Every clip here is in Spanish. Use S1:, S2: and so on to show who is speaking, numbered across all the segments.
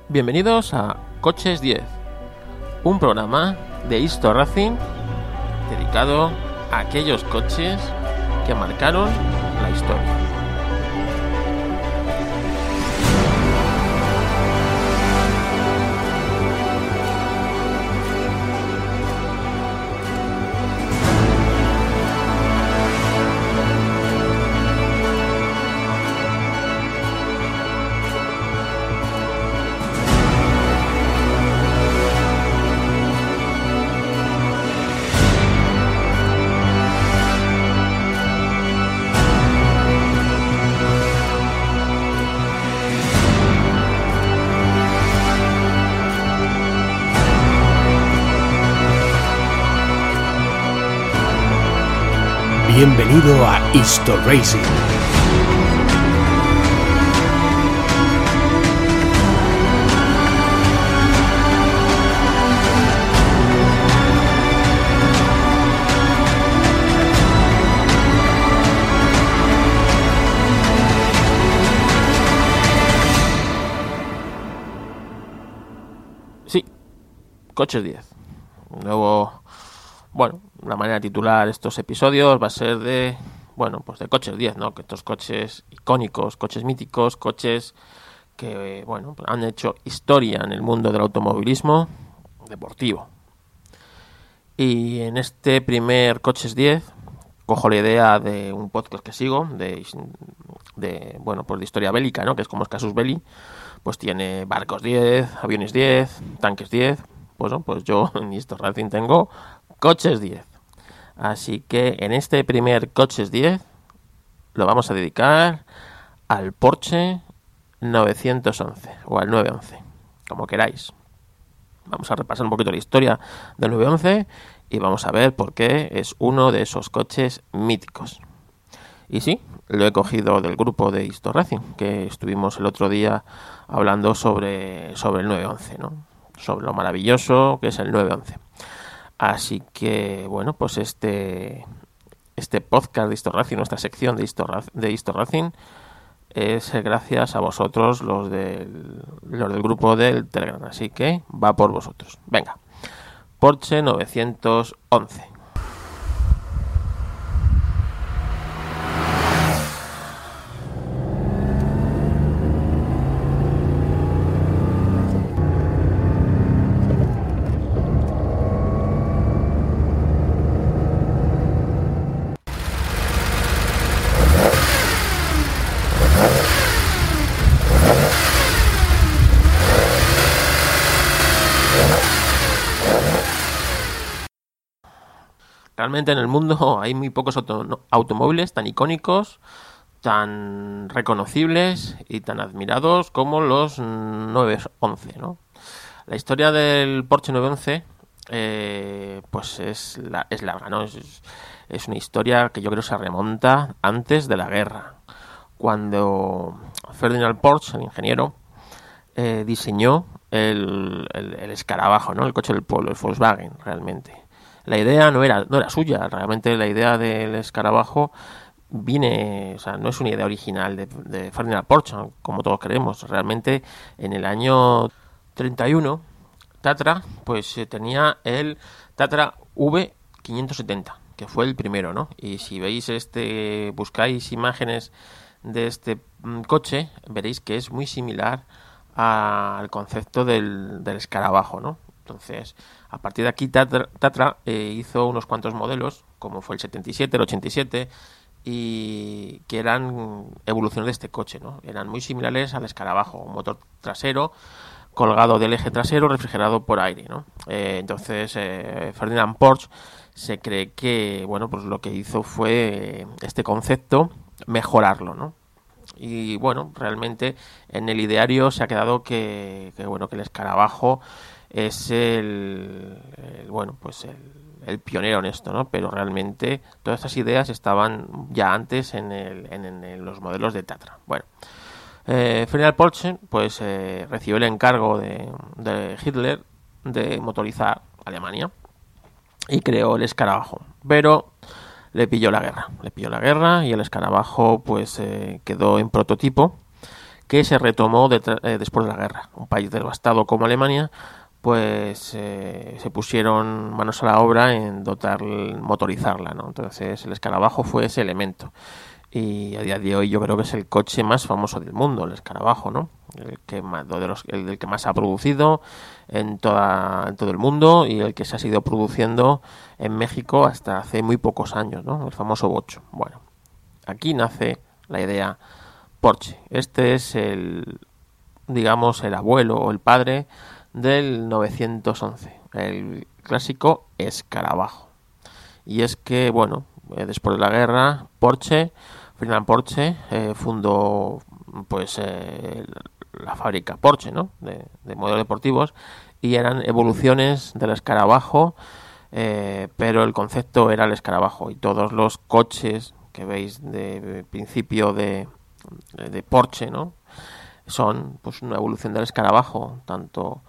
S1: Bienvenidos a Coches 10, un programa de Histo Racing dedicado a aquellos coches que marcaron la historia.
S2: Bienvenido a Histo Racing.
S1: Sí, Coches 10. La manera de titular estos episodios va a ser de Coches 10, ¿no? Que estos coches icónicos, coches míticos, coches que, han hecho historia en el mundo del automovilismo deportivo. Y en este primer Coches 10 cojo la idea de un podcast que sigo de historia bélica, ¿no? Que es como es Casus Belli. Pues tiene barcos 10, aviones 10, tanques 10. Pues yo en Histo Racing tengo Coches 10. Así que en este primer Coches 10 lo vamos a dedicar al Porsche 911 o al 911, como queráis. Vamos a repasar un poquito la historia del 911 y vamos a ver por qué es uno de esos coches míticos. Y sí, lo he cogido del grupo de Histo Racing, que estuvimos el otro día hablando sobre el 911, ¿no? Sobre lo maravilloso que es el 911. Así que, este podcast de Histo Racing, nuestra sección de Histo Racing, es gracias a vosotros, los del grupo del Telegram. Así que va por vosotros. Venga, Porsche 911. Realmente en el mundo hay muy pocos automóviles tan icónicos, tan reconocibles y tan admirados como los 911, ¿no? La historia del Porsche 911 es larga, ¿no? Es una historia que yo creo se remonta antes de la guerra, cuando Ferdinand Porsche, el ingeniero, diseñó el escarabajo, ¿no? El coche del pueblo, el Volkswagen, realmente. La idea no era suya, realmente la idea del escarabajo no es una idea original de Ferdinand Porsche, como todos creemos. Realmente en el año 31 Tatra tenía el Tatra V570, que fue el primero, ¿no? Y si veis buscáis imágenes de este coche, veréis que es muy similar al concepto del escarabajo, ¿no? Entonces, a partir de aquí Tatra hizo unos cuantos modelos, como fue el 77, el 87, y que eran evoluciones de este coche, ¿no? Eran muy similares al escarabajo, un motor trasero colgado del eje trasero, refrigerado por aire, ¿no? Entonces, Ferdinand Porsche se cree que, lo que hizo fue este concepto mejorarlo, ¿no? Y realmente en el ideario se ha quedado que el escarabajo es el pionero en esto, ¿no? Pero realmente todas estas ideas estaban ya antes en los modelos de Tatra. Ferdinand Porsche recibió el encargo de Hitler de motorizar Alemania y creó el escarabajo, pero le pilló la guerra y el escarabajo quedó en prototipo, que se retomó después de la guerra. Un país devastado como Alemania, pues se pusieron manos a la obra en motorizarla, ¿no? Entonces el escarabajo fue ese elemento. Y a día de hoy yo creo que es el coche más famoso del mundo, el escarabajo, ¿no? El que más ha producido en todo el mundo y el que se ha sido produciendo en México hasta hace muy pocos años, ¿no? El famoso bocho. Bueno, aquí nace la idea Porsche. Este es el abuelo o el padre del 911, el clásico escarabajo. Y es que, bueno, después de la guerra, Ferdinand Porsche fundó pues la fábrica Porsche, ¿no? de modelos deportivos, y eran evoluciones del escarabajo, pero el concepto era el escarabajo, y todos los coches que veis de principio de Porsche, ¿no? Son pues una evolución del escarabajo, tanto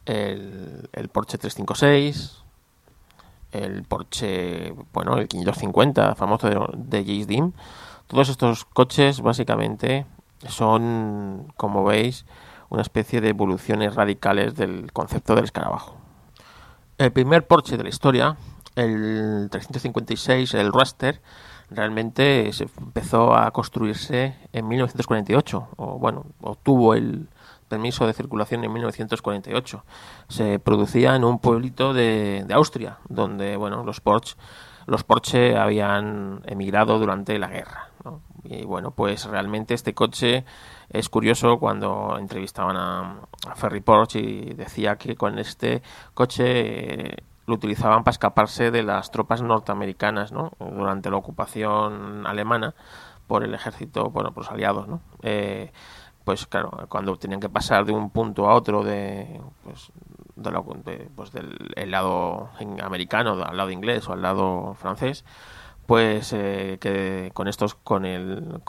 S1: el Porsche 356, el Porsche, bueno, el 550, famoso de James Dean. Todos estos coches básicamente son, como veis, una especie de evoluciones radicales del concepto del escarabajo. El primer Porsche de la historia, el 356, el Roadster, realmente se empezó a construirse en 1948, obtuvo el permiso de circulación en 1948. Se producía en un pueblito de Austria, donde, bueno, los Porsche habían emigrado durante la guerra, ¿no? Y bueno, pues realmente este coche es curioso cuando entrevistaban a Ferry Porsche, y decía que con este coche lo utilizaban para escaparse de las tropas norteamericanas, ¿no? Durante la ocupación alemana por el ejército, por los aliados, ¿no? Pues claro, cuando tenían que pasar de un punto a otro del lado americano, al lado inglés o al lado francés, pues que con el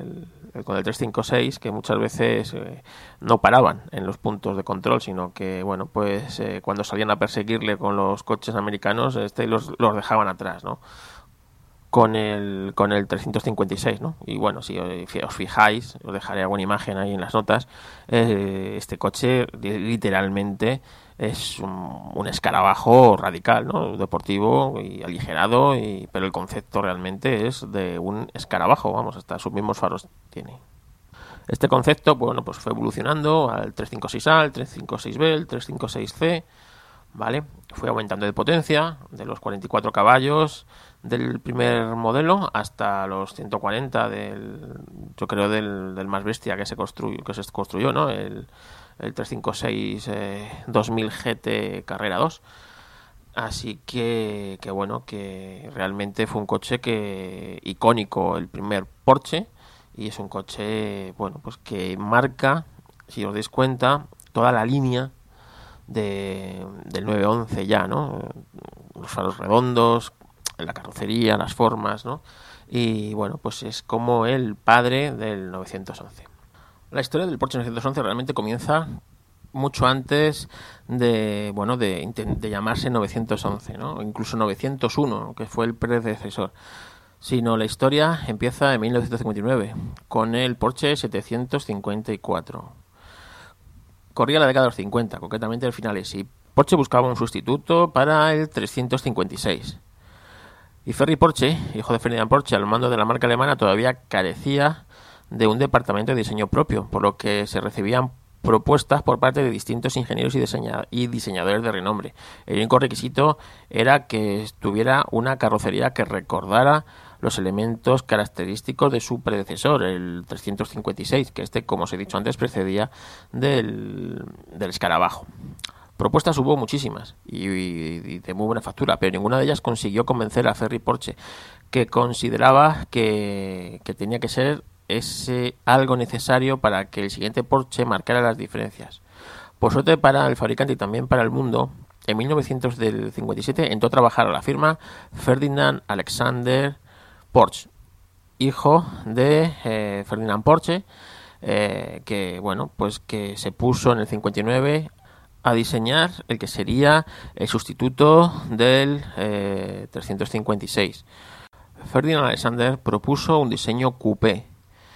S1: 356, que muchas veces no paraban en los puntos de control, sino que, bueno, pues cuando salían a perseguirle con los coches americanos, los dejaban atrás, ¿no? Con el 356, ¿no? Y bueno, si os fijáis, os dejaré alguna imagen ahí en las notas, este coche literalmente es un escarabajo radical, ¿no? Deportivo y aligerado, pero el concepto realmente es de un escarabajo, vamos, hasta sus mismos faros tiene. Este concepto, bueno, pues fue evolucionando al 356A, al 356B, el 356C, ¿vale? Fue aumentando de potencia, de los 44 caballos del primer modelo hasta los 140 del más bestia que se construyó, ¿no? El 356 2000 GT Carrera 2. Así que bueno, que realmente fue un coche icónico, el primer Porsche, y es un coche, bueno, pues que marca, si os dais cuenta, toda la línea del 911 ya, ¿no? Los faros redondos, la carrocería, las formas, ¿no? Y bueno, pues es como el padre del 911. La historia del Porsche 911 realmente comienza mucho antes de llamarse 911, ¿no? O incluso 901, que fue el predecesor. Sino la historia empieza en 1959 con el Porsche 754. Corría la década de los 50, concretamente el finales, y Porsche buscaba un sustituto para el 356. Y Ferry Porsche, hijo de Ferdinand Porsche, al mando de la marca alemana, todavía carecía de un departamento de diseño propio, por lo que se recibían propuestas por parte de distintos ingenieros y diseñadores de renombre. El único requisito era que tuviera una carrocería que recordara los elementos característicos de su predecesor, el 356, que como os he dicho antes, precedía del escarabajo. Propuestas hubo muchísimas y de muy buena factura, pero ninguna de ellas consiguió convencer a Ferry Porsche, que consideraba que tenía que ser ese algo necesario para que el siguiente Porsche marcara las diferencias. Por suerte para el fabricante y también para el mundo, en 1957 entró a trabajar a la firma Ferdinand Alexander Porsche, hijo de Ferdinand Porsche, que se puso en el 59 a diseñar el que sería el sustituto del 356. Ferdinand Alexander propuso un diseño coupé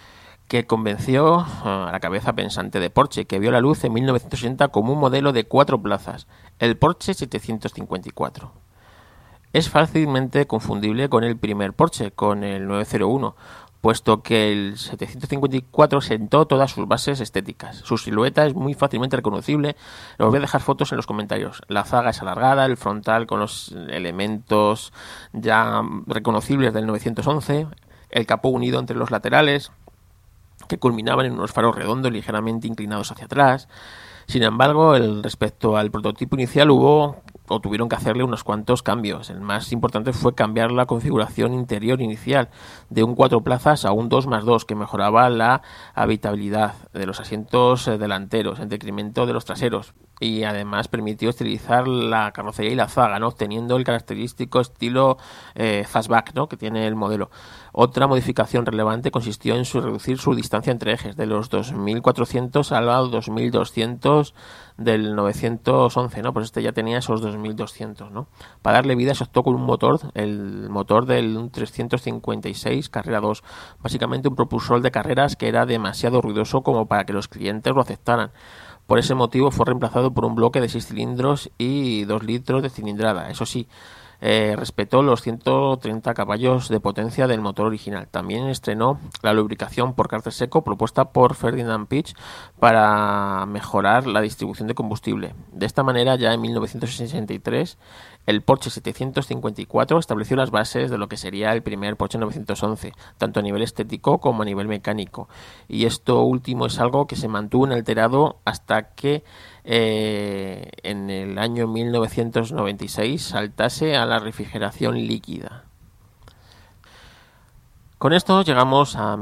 S1: que convenció a la cabeza pensante de Porsche, que vio la luz en 1960 como un modelo de 4 plazas, el Porsche 754. Es fácilmente confundible con el primer Porsche, con el 901, puesto que el 754 sentó todas sus bases estéticas. Su silueta es muy fácilmente reconocible. Os voy a dejar fotos en los comentarios. La zaga es alargada, el frontal con los elementos ya reconocibles del 911, el capó unido entre los laterales, que culminaban en unos faros redondos ligeramente inclinados hacia atrás. Sin embargo, respecto al prototipo inicial tuvieron que hacerle unos cuantos cambios. El más importante fue cambiar la configuración interior inicial de un 4 plazas a un 2+2, que mejoraba la habitabilidad de los asientos delanteros en detrimento de los traseros, y además permitió estilizar la carrocería y la zaga, ¿no?, obteniendo el característico estilo fastback, ¿no?, que tiene el modelo. Otra modificación relevante consistió en reducir su distancia entre ejes de los 2400 a los 2200 del 911, ¿no? Pues este ya tenía esos 2200, ¿no? Para darle vida se optó con el motor del 356 Carrera 2, básicamente un propulsor de carreras que era demasiado ruidoso como para que los clientes lo aceptaran. Por ese motivo fue reemplazado por un bloque de 6 cilindros y 2 litros de cilindrada. Eso sí, respetó los 130 caballos de potencia del motor original. También estrenó la lubricación por cárter seco propuesta por Ferdinand Piëch para mejorar la distribución de combustible. De esta manera, ya en 1963, el Porsche 754 estableció las bases de lo que sería el primer Porsche 911, tanto a nivel estético como a nivel mecánico. Y esto último es algo que se mantuvo inalterado hasta que en el año 1996 saltase a la refrigeración líquida. Con esto llegamos a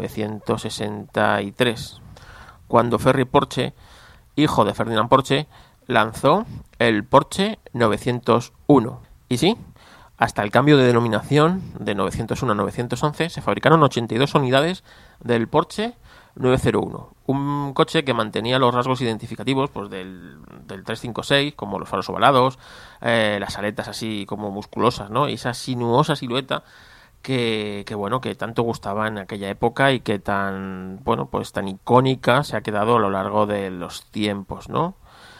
S1: 1963, cuando Ferry Porsche, hijo de Ferdinand Porsche, lanzó el Porsche 901. Y sí, hasta el cambio de denominación de 901 a 911 se fabricaron 82 unidades del Porsche 901, un coche que mantenía los rasgos identificativos pues del 356, como los faros ovalados, las aletas así como musculosas, ¿no? Y esa sinuosa silueta que tanto gustaba en aquella época y que tan icónica se ha quedado a lo largo de los tiempos, ¿no?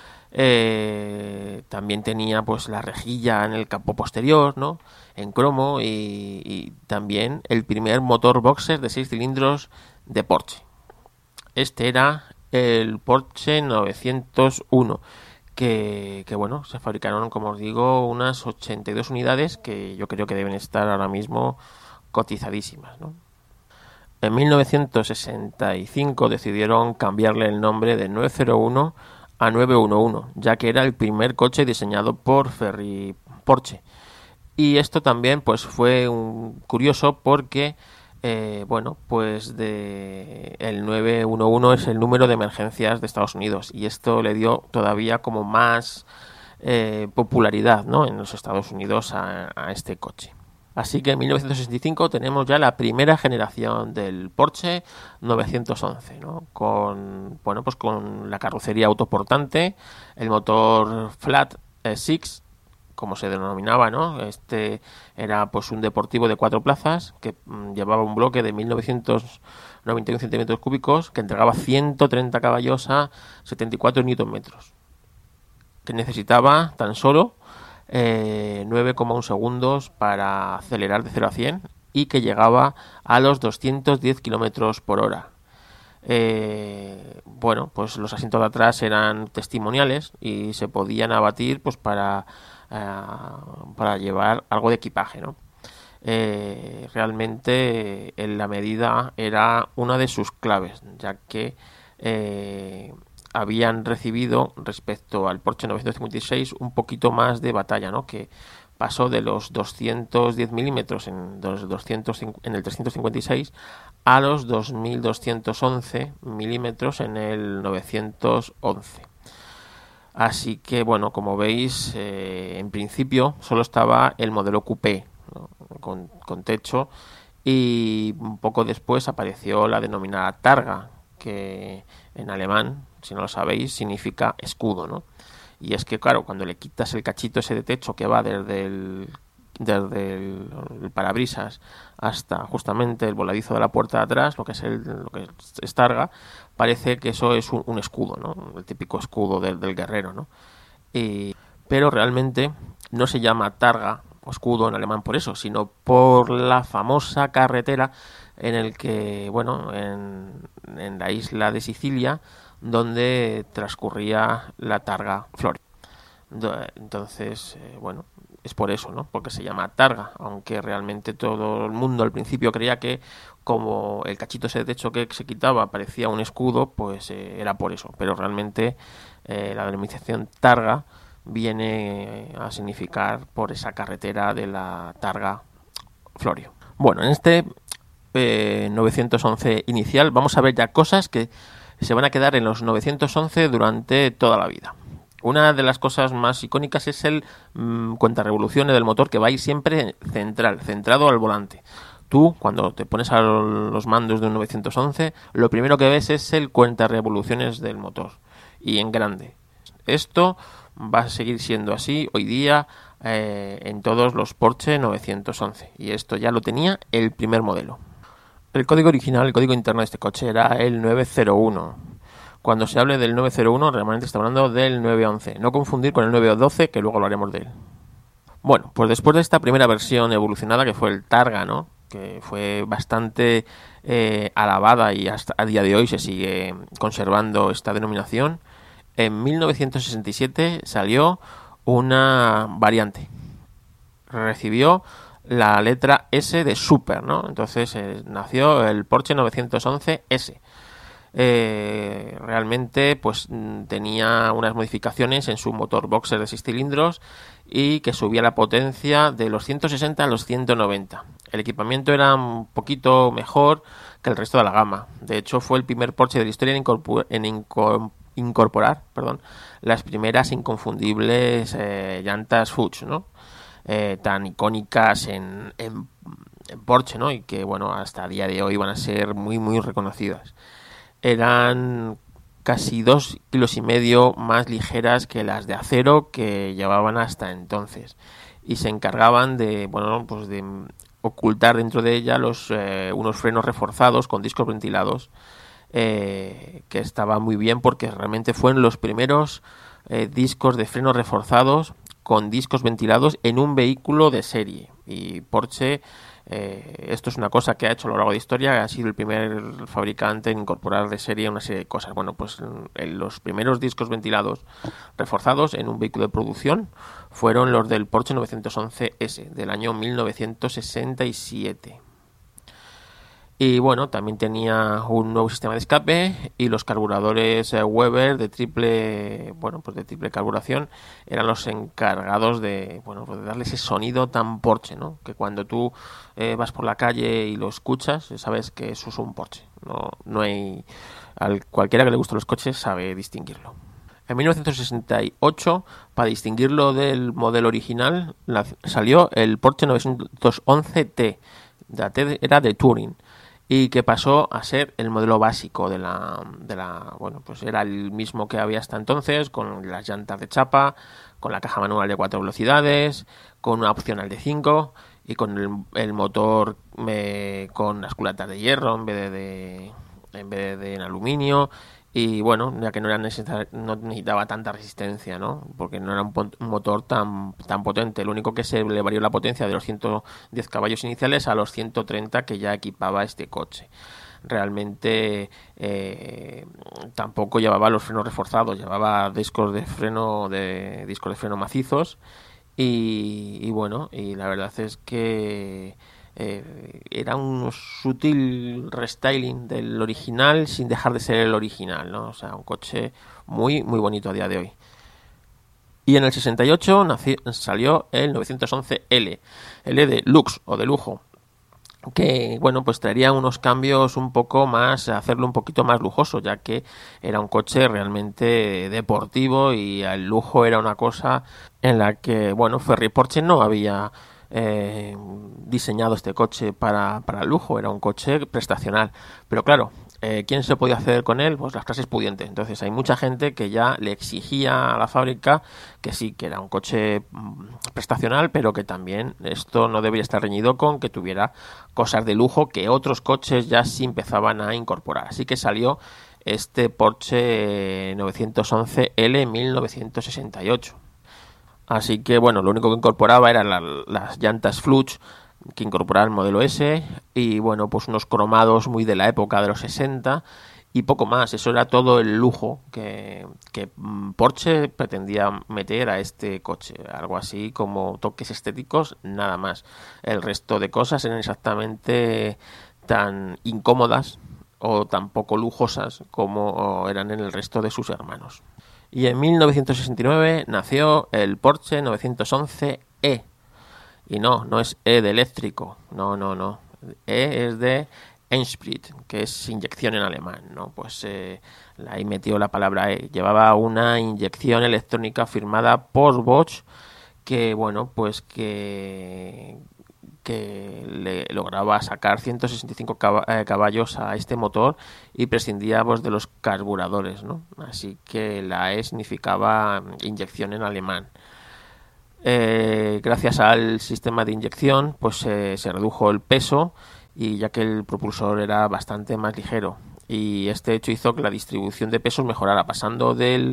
S1: También tenía pues la rejilla en el capó posterior, ¿no?, en cromo, y también el primer motor boxer de 6 cilindros de Porsche. Este era el Porsche 901, que se fabricaron, como os digo, unas 82 unidades que yo creo que deben estar ahora mismo cotizadísimas, ¿no? En 1965 decidieron cambiarle el nombre de 901 a 911, ya que era el primer coche diseñado por Ferry Porsche. Y esto también pues fue curioso porque el 911 es el número de emergencias de Estados Unidos, y esto le dio todavía como más popularidad, ¿no?, en los Estados Unidos a este coche. Así que en 1965 tenemos ya la primera generación del Porsche 911, ¿no?, con la carrocería autoportante, el motor Flat Six, como se denominaba, ¿no? Este era pues un deportivo de 4 plazas que llevaba un bloque de 1991 centímetros cúbicos que entregaba 130 caballos a 74 Nm, que necesitaba tan solo 9,1 segundos para acelerar de 0 a 100 y que llegaba a los 210 km por hora. Pues los asientos de atrás eran testimoniales y se podían abatir pues para llevar algo de equipaje, ¿no? Realmente la medida era una de sus claves, ya que habían recibido respecto al Porsche 956 un poquito más de batalla, ¿no?, que pasó de los 210 milímetros en el 356 a los 2211 milímetros en el 911. Así que, como veis, en principio solo estaba el modelo coupé, ¿no?, con techo, y un poco después apareció la denominada Targa, que en alemán, si no lo sabéis, significa escudo, ¿no? Y es que, claro, cuando le quitas el cachito ese de techo que va desde desde el parabrisas hasta justamente el voladizo de la puerta de atrás, lo que es targa, parece que eso es un escudo, ¿no? El típico escudo del guerrero, ¿no? Pero realmente no se llama targa o escudo en alemán por eso, sino por la famosa carretera en el que, bueno, en la isla de Sicilia, donde transcurría la targa Florio. Entonces, bueno, es por eso, ¿no? Porque se llama targa, aunque realmente todo el mundo al principio creía que como el cachito ese de techo que se quitaba parecía un escudo, pues era por eso. Pero realmente la denominación targa viene a significar por esa carretera de la targa Florio. Bueno, en este 911 inicial vamos a ver ya cosas que se van a quedar en los 911 durante toda la vida. Una de las cosas más icónicas es el cuentarevoluciones del motor, que va a ir siempre centrado al volante. Tú, cuando te pones a los mandos de un 911, lo primero que ves es el cuentarevoluciones del motor, y en grande. Esto va a seguir siendo así hoy día en todos los Porsche 911, y esto ya lo tenía el primer modelo. El código original, el código interno de este coche era el 901. Cuando se hable del 901, realmente está hablando del 911. No confundir con el 912, que luego hablaremos de él. Bueno, pues después de esta primera versión evolucionada, que fue el Targa, ¿no? Que fue bastante alabada y hasta a día de hoy se sigue conservando esta denominación, en 1967 salió una variante. Recibió la letra S de Super, ¿no? Entonces nació el Porsche 911 S. Realmente pues tenía unas modificaciones en su motor boxer de 6 cilindros y que subía la potencia de los 160 a los 190. El equipamiento era un poquito mejor que el resto de la gama. De hecho, fue el primer Porsche de la historia en incorporar las primeras inconfundibles llantas Fuchs, ¿no? Tan icónicas en Porsche, ¿no? Y que, bueno, hasta el día de hoy van a ser muy, muy reconocidas. Eran casi 2,5 kilos más ligeras que las de acero que llevaban hasta entonces, y se encargaban de, bueno, pues de ocultar dentro de ella unos frenos reforzados con discos ventilados, que estaba muy bien porque realmente fueron los primeros discos de frenos reforzados con discos ventilados en un vehículo de serie. Y Porsche, esto es una cosa que ha hecho a lo largo de la historia, ha sido el primer fabricante en incorporar de serie una serie de cosas. Bueno, pues los primeros discos ventilados reforzados en un vehículo de producción fueron los del Porsche 911 S del año 1967. Y bueno, también tenía un nuevo sistema de escape, y los carburadores Weber de triple carburación eran los encargados de, bueno, pues de darle ese sonido tan Porsche, ¿no? Que cuando tú vas por la calle y lo escuchas, sabes que eso es un Porsche. No hay, cualquiera que le guste los coches sabe distinguirlo. En 1968, para distinguirlo del modelo original, salió el Porsche 911 T. La T era de Touring, y que pasó a ser el modelo básico de la bueno, pues era el mismo que había hasta entonces, con las llantas de chapa, con la caja manual de 4 velocidades, con una opcional de 5 y con el motor con las culatas de hierro en vez de en aluminio. Y bueno, ya que no necesitaba tanta resistencia, ¿no? Porque no era un motor tan potente. Lo único que se le varió la potencia de los 110 caballos iniciales a los 130 que ya equipaba este coche. Realmente tampoco llevaba los frenos reforzados, llevaba discos de freno macizos, y bueno, y la verdad es que era un sutil restyling del original sin dejar de ser el original, ¿no? O sea, un coche muy muy bonito a día de hoy. Y en el 68 salió el 911 L de Lux o de lujo, que bueno, pues traería unos cambios un poco más, hacerlo un poquito más lujoso, ya que era un coche realmente deportivo y el lujo era una cosa en la que, bueno, Ferry Porsche no había diseñado este coche para lujo, era un coche prestacional. Pero claro, ¿Quién se podía hacer con él? Pues las clases pudientes. Entonces hay mucha gente que ya le exigía a la fábrica que sí, que era un coche prestacional, pero que también esto no debería estar reñido con que tuviera cosas de lujo que otros coches ya sí empezaban a incorporar. Así que salió este Porsche 911L 1968. Así que bueno, lo único que incorporaba eran las llantas Fluch, que incorporaba el modelo S, y bueno, pues unos cromados muy de la época de los 60 y poco más. Eso era todo el lujo que Porsche pretendía meter a este coche, algo así como toques estéticos, nada más. El resto de cosas eran exactamente tan incómodas o tan poco lujosas como eran en el resto de sus hermanos. Y en 1969 nació el Porsche 911E. Y no es E de eléctrico, no. E es de Einsprit, que es inyección en alemán, ¿no? Pues ahí metió la palabra E. Llevaba una inyección electrónica firmada por Bosch, que bueno, pues que le lograba sacar 165 caballos a este motor y prescindía pues de los carburadores, ¿no? Así que la E significaba inyección en alemán. Gracias al sistema de inyección pues se redujo el peso, y ya que el propulsor era bastante más ligero, y este hecho hizo que la distribución de pesos mejorara, pasando del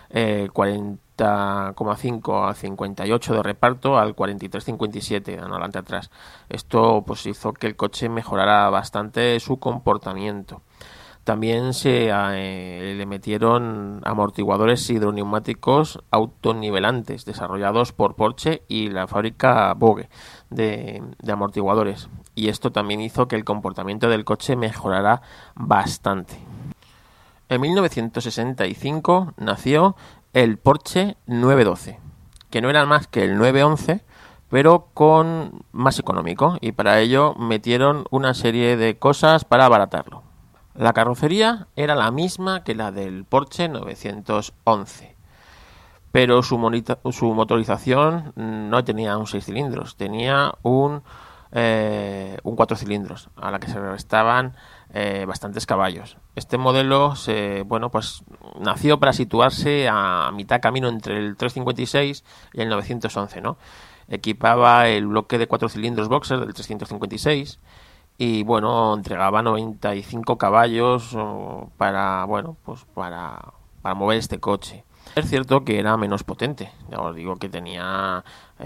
S1: 40,5 a 58 de reparto al 43-57 adelante atrás. Esto pues hizo que el coche mejorara bastante su comportamiento. También le metieron amortiguadores hidroneumáticos autonivelantes desarrollados por Porsche y la fábrica Vogue de amortiguadores, y esto también hizo que el comportamiento del coche mejorara bastante. En 1965 nació el Porsche 912, que no era más que el 911, pero con más económico, y para ello metieron una serie de cosas para abaratarlo. La carrocería era la misma que la del Porsche 911, pero su motorización no tenía un 6 cilindros, tenía un 4 cilindros, a la que se restaban bastantes caballos. Este modelo pues nació para situarse a mitad camino entre el 356 y el 911, ¿no? Equipaba el bloque de 4 cilindros boxer del 356 y bueno, entregaba 95 caballos para mover este coche. Es cierto que era menos potente, ya os digo que tenía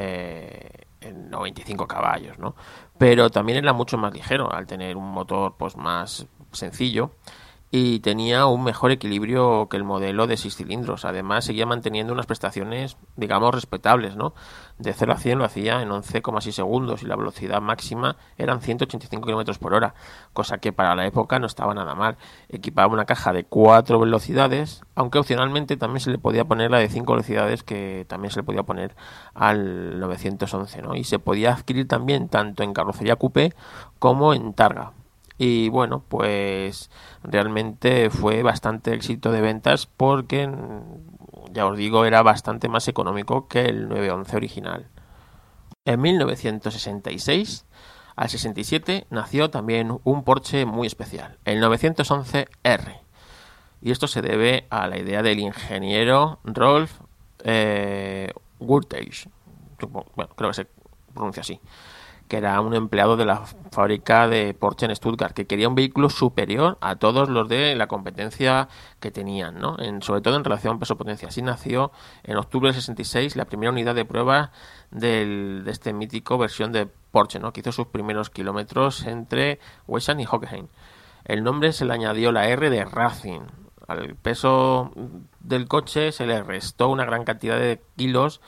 S1: 95 caballos, ¿no? Pero también era mucho más ligero, al tener un motor pues más sencillo, y tenía un mejor equilibrio que el modelo de 6 cilindros. Además seguía manteniendo unas prestaciones, digamos, respetables, ¿no? De 0 a 100 lo hacía en 11,6 segundos y la velocidad máxima eran 185 km por hora, cosa que para la época no estaba nada mal. Equipaba una caja de 4 velocidades, aunque opcionalmente también se le podía poner la de 5 velocidades, que también se le podía poner al 911, ¿no? Y se podía adquirir también tanto en carrocería coupé como en targa. Y bueno, pues realmente fue bastante éxito de ventas porque, ya os digo, era bastante más económico que el 911 original. En 1966 al 67 nació también un Porsche muy especial, el 911R. Y esto se debe a la idea del ingeniero Rolf Wurtage, bueno, creo que se pronuncia así, que era un empleado de la fábrica de Porsche en Stuttgart, que quería un vehículo superior a todos los de la competencia que tenían, ¿no? Sobre todo en relación peso-potencia. Así nació en octubre del 66 la primera unidad de prueba de este mítico versión de Porsche, ¿no? Que hizo sus primeros kilómetros entre Weissach y Hockenheim. El nombre se le añadió la R de Racing. Al peso del coche se le restó una gran cantidad de kilos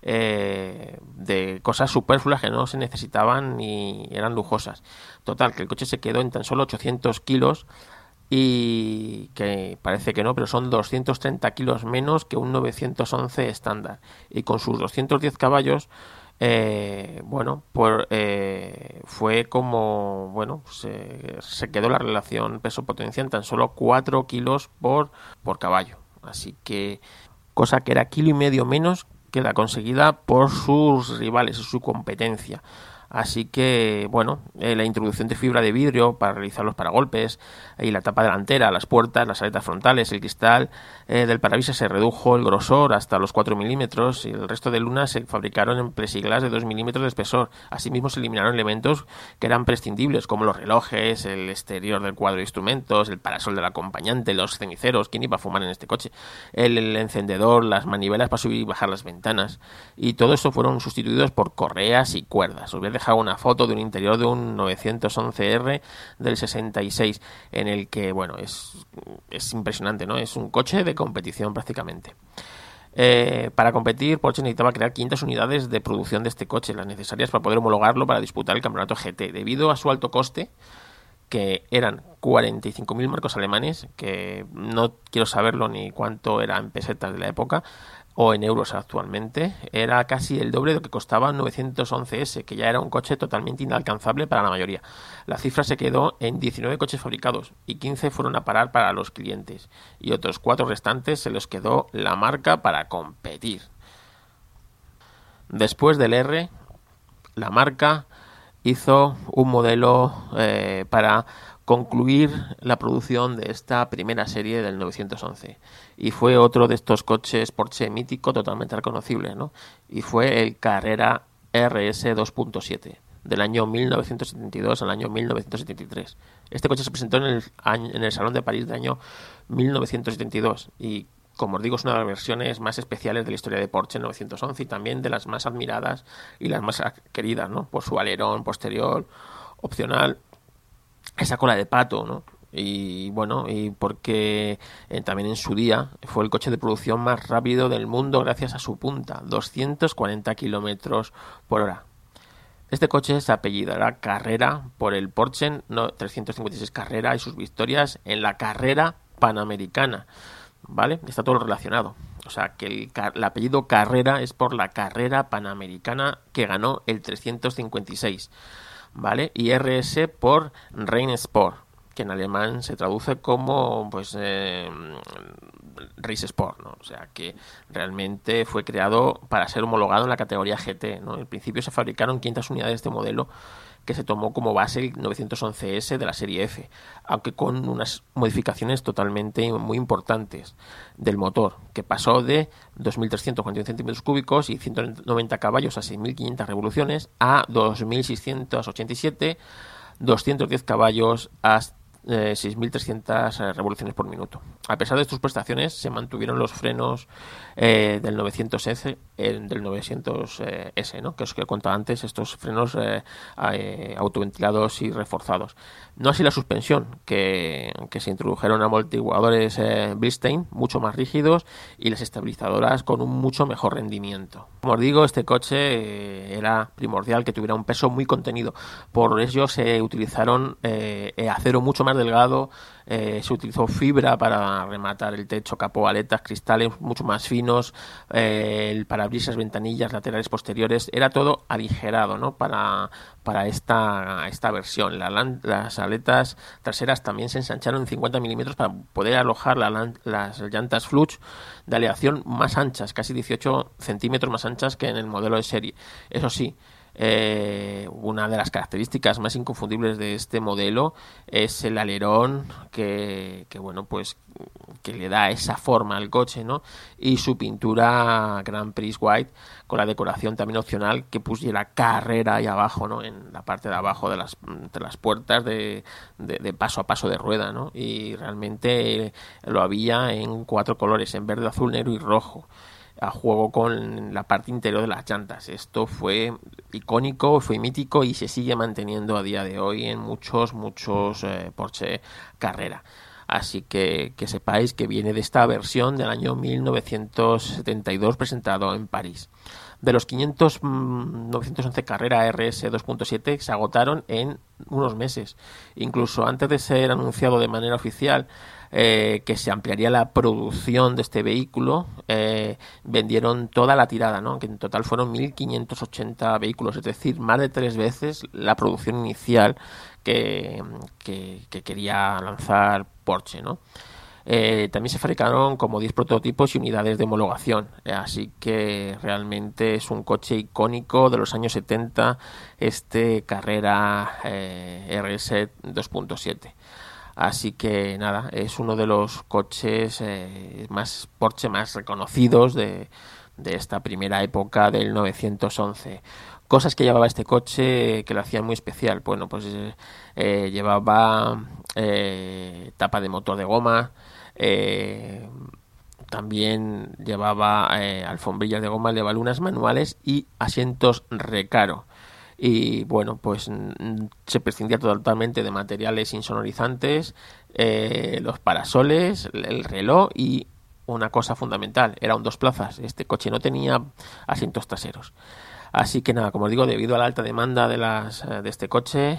S1: de cosas superfluas que no se necesitaban ni eran lujosas. Total, que el coche se quedó en tan solo 800 kilos, y que parece que no, pero son 230 kilos menos que un 911 estándar, y con sus 210 caballos fue como se quedó la relación peso-potencia en tan solo 4 kilos por caballo, así que cosa que era 1,5 kilos menos que la conseguida por sus rivales y su competencia. Así que, bueno, la introducción de fibra de vidrio para realizar los paragolpes y la tapa delantera, las puertas, las aletas frontales, el cristal del parabrisas se redujo el grosor hasta los 4 milímetros y el resto de lunas se fabricaron en plexiglas de 2 milímetros de espesor. Asimismo se eliminaron elementos que eran prescindibles como los relojes, el exterior del cuadro de instrumentos, el parasol del acompañante, los ceniceros, ¿quién iba a fumar en este coche? El encendedor, las manivelas para subir y bajar las ventanas, y todo esto fueron sustituidos por correas y cuerdas. Os voy a dejar una foto de un interior de un 911R del 66 en el que, bueno, es impresionante, ¿no? Es un coche de competición prácticamente. Para competir, Porsche necesitaba crear 500 unidades de producción de este coche, las necesarias para poder homologarlo para disputar el campeonato GT. Debido a su alto coste, que eran 45.000 marcos alemanes, que no quiero saberlo ni cuánto era en pesetas de la época o en euros actualmente, era casi el doble de lo que costaba un 911S, que ya era un coche totalmente inalcanzable para la mayoría. La cifra se quedó en 19 coches fabricados y 15 fueron a parar para los clientes, y otros 4 restantes se los quedó la marca para competir. Después del R, la marca hizo un modelo para concluir la producción de esta primera serie del 911, y fue otro de estos coches Porsche mítico totalmente reconocible, ¿no? Y fue el Carrera RS 2.7 del año 1972 al año 1973. Este coche se presentó en el Salón de París del año 1972 y, como os digo, es una de las versiones más especiales de la historia de Porsche 911 y también de las más admiradas y las más queridas, ¿no? Por su alerón posterior opcional, esa cola de pato, ¿no? Y bueno, y porque también en su día fue el coche de producción más rápido del mundo gracias a su punta, 240 kilómetros por hora. Este coche se apellidará Carrera por el Porsche 356 Carrera y sus victorias en la carrera panamericana, ¿vale? Está todo relacionado. O sea, que el apellido Carrera es por la carrera panamericana que ganó el 356, ¿vale? Y RS por Rennsport, que en alemán se traduce como, pues, Race Sport, ¿no? O sea, que realmente fue creado para ser homologado en la categoría GT, ¿no? En principio se fabricaron 500 unidades de este modelo, que se tomó como base el 911S de la serie F, aunque con unas modificaciones totalmente muy importantes del motor, que pasó de 2.341 centímetros cúbicos y 190 caballos a 6.500 revoluciones a 2.687, 210 caballos a 6.300 revoluciones por minuto. A pesar de sus prestaciones, se mantuvieron los frenos del 900S, ¿no? Que os he contado antes, estos frenos autoventilados y reforzados. No así la suspensión, que se introdujeron amortiguadores Bilstein mucho más rígidos y las estabilizadoras con un mucho mejor rendimiento. Como os digo, este coche era primordial que tuviera un peso muy contenido. Por ello se utilizaron acero mucho más delgado, se utilizó fibra para rematar el techo, capó, aletas, cristales mucho más finos, el parabrisas, ventanillas laterales posteriores, era todo aligerado, ¿no? Para esta versión. Las aletas traseras también se ensancharon en 50 milímetros para poder alojar las llantas Flux de aleación más anchas, casi 18 centímetros más anchas que en el modelo de serie. Eso sí, una de las características más inconfundibles de este modelo es el alerón que bueno, pues que le da esa forma al coche, ¿no? Y su pintura Grand Prix White con la decoración también opcional que pusiera Carrera ahí abajo, ¿no? En la parte de abajo de las puertas de paso a paso de rueda, ¿no? Y realmente lo había en 4 colores, en verde, azul, negro y rojo, a juego con la parte interior de las llantas. Esto fue icónico, fue mítico y se sigue manteniendo a día de hoy en muchos Porsche Carrera. Así que sepáis que viene de esta versión del año 1972 presentado en París. De los 500 911 Carrera RS 2.7 se agotaron en unos meses. Incluso antes de ser anunciado de manera oficial que se ampliaría la producción de este vehículo, vendieron toda la tirada, ¿no? Que en total fueron 1.580 vehículos, es decir, más de 3 veces la producción inicial que quería lanzar Porsche, ¿no? También se fabricaron como 10 prototipos y unidades de homologación, así que realmente es un coche icónico de los años 70, este Carrera RS 2.7. Así que nada, es uno de los coches más Porsche más reconocidos de esta primera época del 911. Cosas que llevaba este coche que lo hacían muy especial. Bueno, pues llevaba tapa de motor de goma, también llevaba alfombrillas de goma, de lunas manuales y asientos recaro. Y bueno, pues se prescindía totalmente de materiales insonorizantes, los parasoles, el reloj y una cosa fundamental, era un dos plazas. Este coche no tenía asientos traseros. Así que nada, como os digo, debido a la alta demanda de este coche,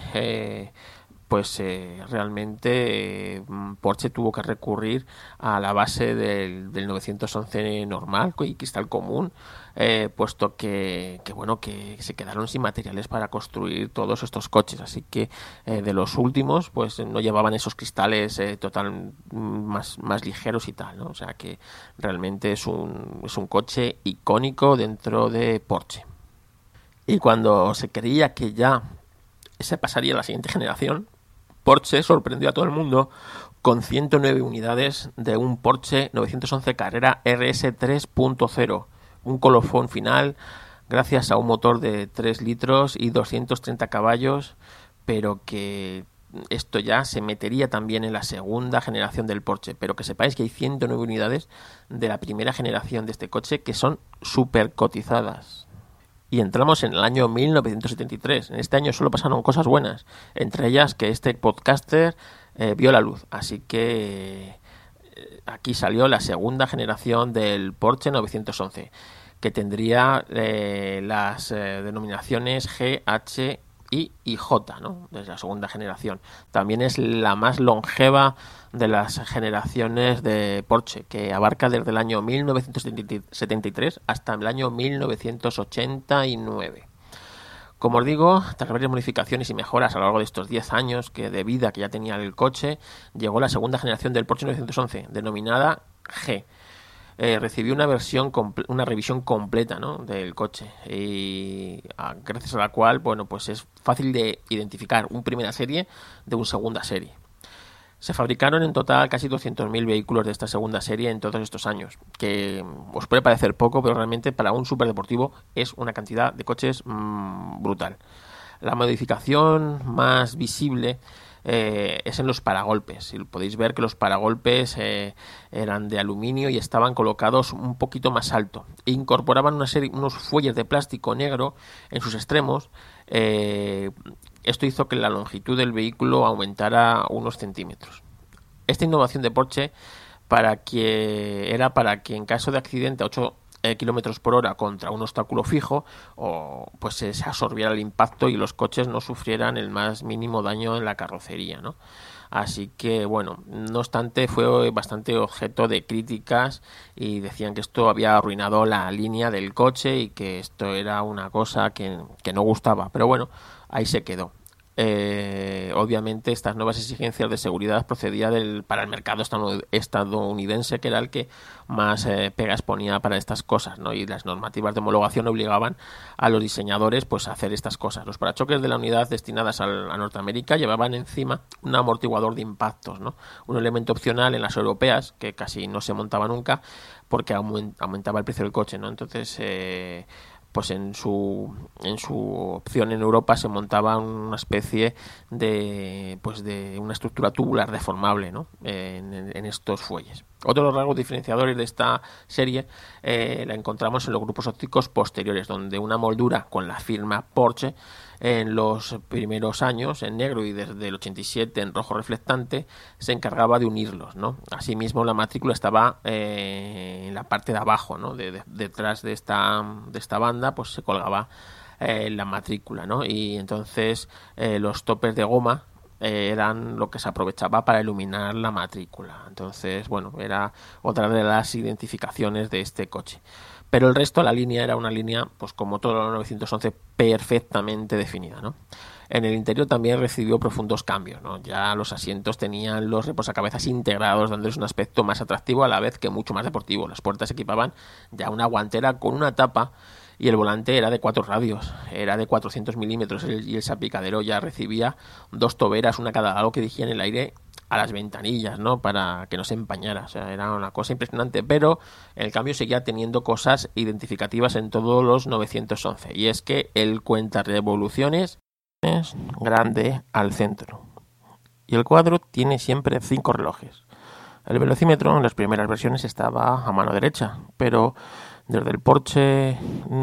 S1: realmente Porsche tuvo que recurrir a la base del 911 normal y cristal común, puesto que se quedaron sin materiales para construir todos estos coches. Así que de los últimos pues no llevaban esos cristales más ligeros y tal, ¿no? O sea que realmente es un coche icónico dentro de Porsche. Y cuando se creía que ya se pasaría a la siguiente generación, Porsche sorprendió a todo el mundo con 109 unidades de un Porsche 911 Carrera RS 3.0, un colofón final gracias a un motor de 3 litros y 230 caballos, pero que esto ya se metería también en la segunda generación del Porsche. Pero que sepáis que hay 109 unidades de la primera generación de este coche que son súper cotizadas. Y entramos en el año 1973. En este año solo pasaron cosas buenas, entre ellas que este podcaster vio la luz. Así que aquí salió la segunda generación del Porsche 911, que tendría las denominaciones G, H, I y J, ¿no? Desde la segunda generación. También es la más longeva de las generaciones de Porsche, que abarca desde el año 1973 hasta el año 1989. Como os digo, tras varias modificaciones y mejoras a lo largo de estos 10 años de vida que ya tenía el coche, llegó la segunda generación del Porsche 911, denominada G. Recibió una revisión completa, ¿no?, del coche, y gracias a la cual, bueno, pues es fácil de identificar un primera serie de un segunda serie. Se fabricaron en total casi 200.000 vehículos de esta segunda serie en todos estos años, que os puede parecer poco, pero realmente para un superdeportivo es una cantidad de coches brutal. La modificación más visible es en los paragolpes. Podéis ver que los paragolpes eran de aluminio y estaban colocados un poquito más alto. Incorporaban unos fuelles de plástico negro en sus extremos. Esto hizo que la longitud del vehículo aumentara unos centímetros. Esta innovación de Porsche era para que en caso de accidente a 8 kilómetros por hora contra un obstáculo fijo, pues se absorbiera el impacto y los coches no sufrieran el más mínimo daño en la carrocería, ¿no? Así que, bueno, no obstante, fue bastante objeto de críticas y decían que esto había arruinado la línea del coche y que esto era una cosa que no gustaba. Pero bueno, ahí se quedó. Obviamente estas nuevas exigencias de seguridad procedían para el mercado estadounidense, que era el que más pegas ponía para estas cosas, ¿no? Y las normativas de homologación obligaban a los diseñadores pues a hacer estas cosas. Los parachoques de la unidad destinadas a Norteamérica llevaban encima un amortiguador de impactos, ¿no?, un elemento opcional en las europeas que casi no se montaba nunca porque aumentaba el precio del coche, ¿no? Entonces pues en su opción en Europa se montaba una especie de una estructura tubular deformable, ¿no?, en estos fuelles. Otro de los rasgos diferenciadores de esta serie la encontramos en los grupos ópticos posteriores, donde una moldura con la firma Porsche en los primeros años en negro y desde el 87 en rojo reflectante se encargaba de unirlos, ¿no? Asimismo, la matrícula estaba en la parte de abajo, ¿no?, detrás de esta banda, pues se colgaba la matrícula, ¿no? Y entonces los topes de goma eran lo que se aprovechaba para iluminar la matrícula. Entonces, bueno, era otra de las identificaciones de este coche. Pero el resto, la línea era una línea, pues como todo lo 911, perfectamente definida, ¿no? En el interior también recibió profundos cambios, ¿no? Ya los asientos tenían los reposacabezas integrados, dándoles un aspecto más atractivo a la vez que mucho más deportivo. Las puertas equipaban ya una guantera con una tapa y el volante era de 4 radios, era de 400 milímetros y el salpicadero ya recibía 2 toberas, una a cada lado, que dirigían el aire a las ventanillas, ¿no? Para que no se empañara. O sea, era una cosa impresionante, pero el cambio seguía teniendo cosas identificativas en todos los 911, y es que el cuentarevoluciones es grande al centro y el cuadro tiene siempre 5 relojes. El velocímetro en las primeras versiones estaba a mano derecha, pero desde el Porsche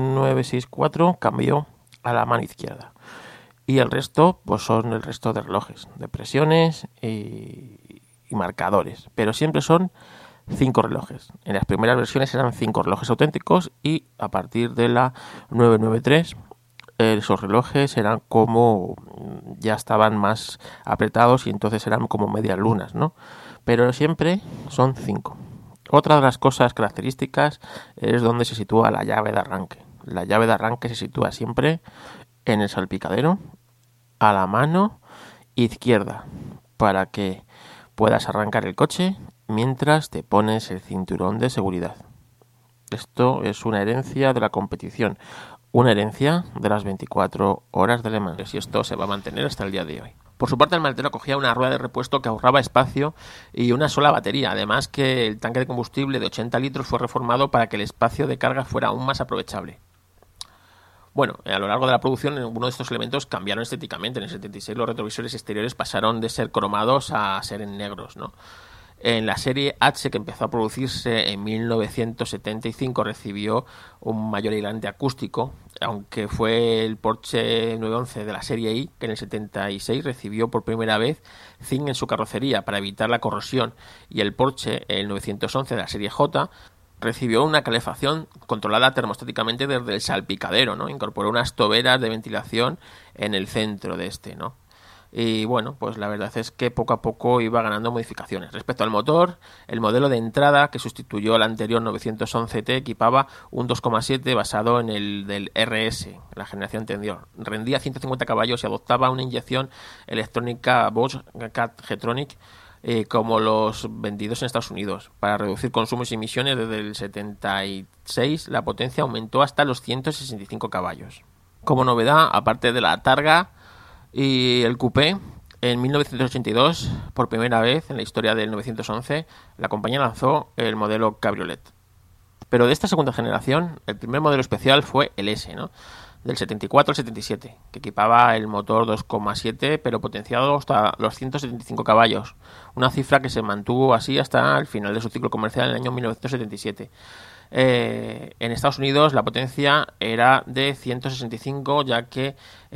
S1: 964 cambió a la mano izquierda. Y el resto, pues son el resto de relojes, de presiones y marcadores. Pero siempre son 5 relojes. En las primeras versiones eran 5 relojes auténticos y a partir de la 993 esos relojes eran como, ya estaban más apretados y entonces eran como medias lunas, ¿no? Pero siempre son 5. Otra de las cosas características es donde se sitúa la llave de arranque. La llave de arranque se sitúa siempre en el salpicadero, a la mano izquierda, para que puedas arrancar el coche mientras te pones el cinturón de seguridad. Esto es una herencia de la competición, una herencia de las 24 horas de Le Mans, y esto se va a mantener hasta el día de hoy. Por su parte, el maletero cogía una rueda de repuesto que ahorraba espacio y una sola batería, además que el tanque de combustible de 80 litros fue reformado para que el espacio de carga fuera aún más aprovechable. Bueno, a lo largo de la producción, algunos de estos elementos cambiaron estéticamente. En el 76 los retrovisores exteriores pasaron de ser cromados a ser en negros, ¿no? En la serie H, que empezó a producirse en 1975, recibió un mayor aislante acústico, aunque fue el Porsche 911 de la serie I que en el 76 recibió por primera vez zinc en su carrocería para evitar la corrosión, y el Porsche, el 911 de la serie J, recibió una calefacción controlada termostáticamente desde el salpicadero, ¿no? Incorporó unas toberas de ventilación en el centro de este, ¿no? Y bueno, pues la verdad es que poco a poco iba ganando modificaciones. Respecto al motor, el modelo de entrada que sustituyó al anterior 911T equipaba un 2,7 basado en el del RS, la generación anterior. Rendía 150 caballos y adoptaba una inyección electrónica Bosch Cat G-Tronic, como los vendidos en Estados Unidos. Para reducir consumos y emisiones, desde el 76 la potencia aumentó hasta los 165 caballos. Como novedad, aparte de la targa y el coupé, en 1982, por primera vez en la historia del 911, la compañía lanzó el modelo Cabriolet. Pero de esta segunda generación, el primer modelo especial fue el S, ¿no? Del 74 al 77, que equipaba el motor 2,7, pero potenciado hasta los 175 caballos, una cifra que se mantuvo así hasta el final de su ciclo comercial en el año 1977. En Estados Unidos la potencia era de 165, ya que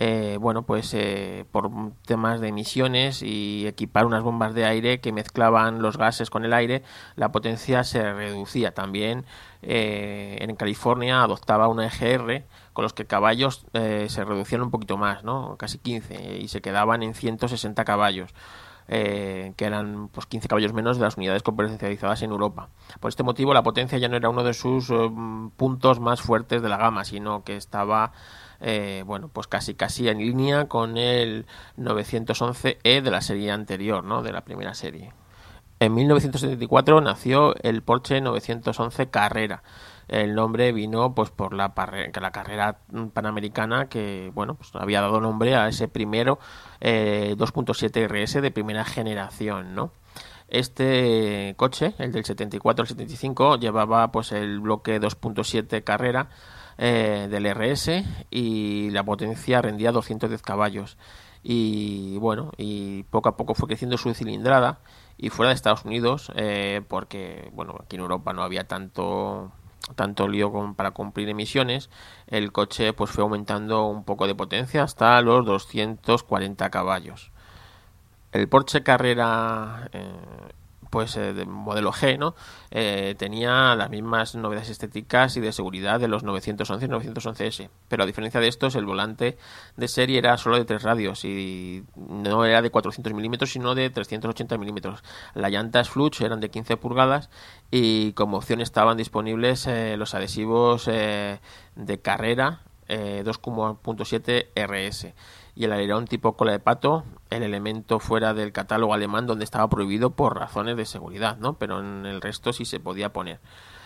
S1: por temas de emisiones y equipar unas bombas de aire que mezclaban los gases con el aire, la potencia se reducía. También en California adoptaba una EGR con los que caballos se reducían un poquito más, ¿no? Casi 15, y se quedaban en 160 caballos. Que eran pues 15 caballos menos de las unidades comercializadas en Europa. Por este motivo, la potencia ya no era uno de sus puntos más fuertes de la gama, sino que estaba pues casi en línea con el 911E de la serie anterior, ¿no? De la primera serie. En 1974 nació el Porsche 911 Carrera. El nombre vino pues por la carrera panamericana que pues había dado nombre a ese primero 2.7 RS de primera generación, ¿no? Este coche, el del 74 al 75, llevaba pues el bloque 2.7 Carrera del RS, y la potencia rendía 210 caballos. Y poco a poco fue creciendo su cilindrada, y fuera de Estados Unidos, porque aquí en Europa no había tanto lío para cumplir emisiones, el coche pues fue aumentando un poco de potencia hasta los 240 caballos. El Porsche Carrera del modelo G, ¿no? Tenía las mismas novedades estéticas y de seguridad de los 911 y 911S, pero a diferencia de estos, el volante de serie era solo de 3 radios y no era de 400 milímetros, sino de 380 milímetros. Las llantas Flux eran de 15 pulgadas y como opción estaban disponibles los adhesivos de carrera 2.7 RS y el alerón tipo cola de pato, el elemento fuera del catálogo alemán donde estaba prohibido por razones de seguridad, ¿no? Pero en el resto sí se podía poner.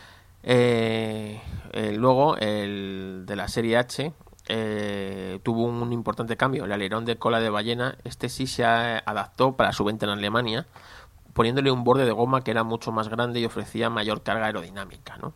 S1: Luego el de la serie H tuvo un importante cambio, el alerón de cola de ballena. Este sí se adaptó para su venta en Alemania, poniéndole un borde de goma que era mucho más grande y ofrecía mayor carga aerodinámica, ¿no?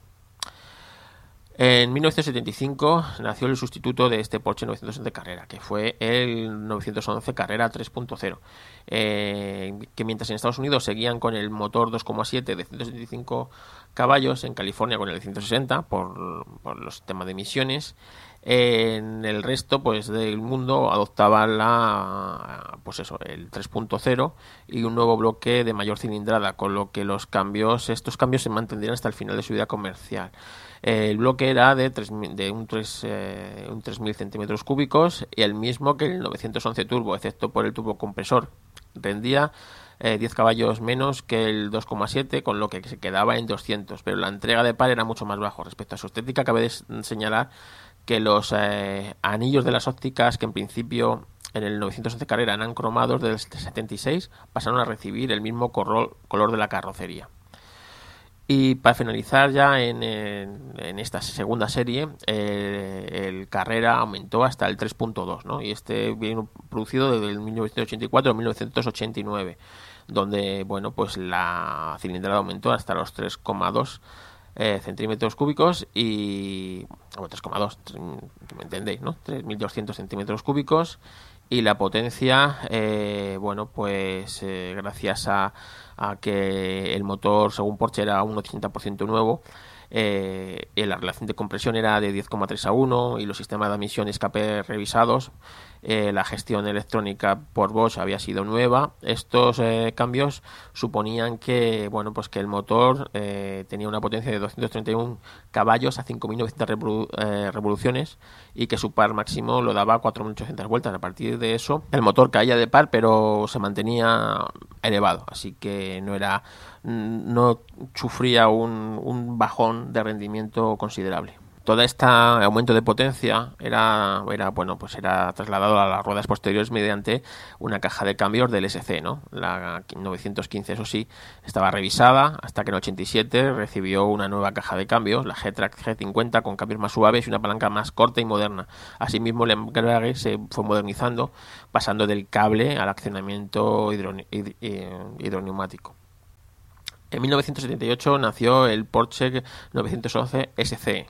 S1: En 1975 nació el sustituto de este Porsche 911 Carrera, que fue el 911 Carrera 3.0, que mientras en Estados Unidos seguían con el motor 2,7 de 175 caballos, en California con el de 160 por los temas de emisiones. En el resto del mundo adoptaba el 3.0 y un nuevo bloque de mayor cilindrada, con lo que estos cambios se mantendrían hasta el final de su vida comercial. El bloque era de 3.000 centímetros cúbicos y el mismo que el 911 Turbo, excepto por el turbocompresor. Rendía 10 caballos menos que el 2,7, con lo que se quedaba en 200, pero la entrega de par era mucho más bajo. Respecto a su estética, cabe señalar que los anillos de las ópticas, que en principio en el 911 Carrera eran cromados del 76, pasaron a recibir el mismo color de la carrocería. Y para finalizar ya en esta segunda serie, el Carrera aumentó hasta el 3.2, ¿no? Y este viene producido desde el 1984 a 1989, donde la cilindrada aumentó hasta los 3,2 centímetros cúbicos y 3,2, ¿me entendéis, no? 3.200 centímetros cúbicos, y la potencia gracias a que el motor según Porsche era un 80% nuevo, la relación de compresión era de 10,3 a 1 y los sistemas de admisión y escape revisados, la gestión electrónica por Bosch había sido nueva. Estos cambios suponían que que el motor tenía una potencia de 231 caballos a 5.900 revoluciones y que su par máximo lo daba a 4.800 vueltas. A partir de eso el motor caía de par, pero se mantenía elevado, así que no sufría un bajón de rendimiento considerable. Todo este aumento de potencia era trasladado a las ruedas posteriores mediante una caja de cambios del SC, ¿no? La 915, eso sí, estaba revisada hasta que en 87 recibió una nueva caja de cambios, la G-Track G50, con cambios más suaves y una palanca más corta y moderna. Asimismo, el embrague se fue modernizando, pasando del cable al accionamiento hidroneumático. En 1978 nació el Porsche 911 SC.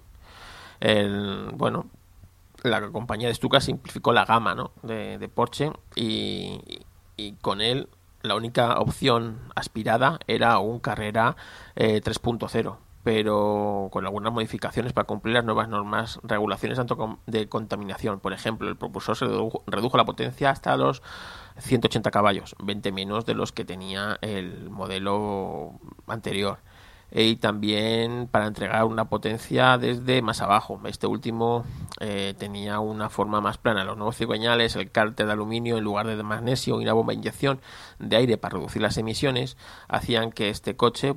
S1: La compañía de Stuka simplificó la gama, ¿no?, de Porsche y con él la única opción aspirada era un Carrera 3.0, pero con algunas modificaciones para cumplir las nuevas regulaciones tanto de contaminación. Por ejemplo, el propulsor se redujo la potencia hasta los 180 caballos, 20 menos de los que tenía el modelo anterior. Y también para entregar una potencia desde más abajo. Este último tenía una forma más plana. Los nuevos cigüeñales, el cárter de aluminio en lugar de magnesio y una bomba de inyección de aire para reducir las emisiones hacían que este coche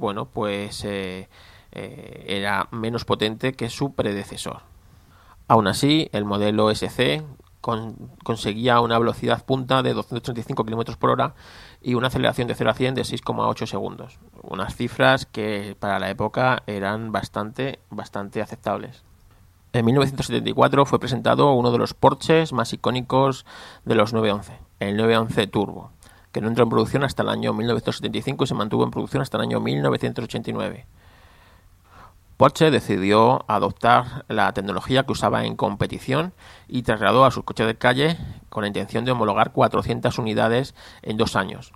S1: era menos potente que su predecesor. Aún así, el modelo SC conseguía una velocidad punta de 235 km por hora y una aceleración de 0 a 100 de 6,8 segundos. Unas cifras que para la época eran bastante aceptables. En 1974 fue presentado uno de los Porsches más icónicos de los 911, el 911 Turbo, que no entró en producción hasta el año 1975 y se mantuvo en producción hasta el año 1989. Porsche decidió adoptar la tecnología que usaba en competición y trasladó a sus coches de calle con la intención de homologar 400 unidades en 2 años.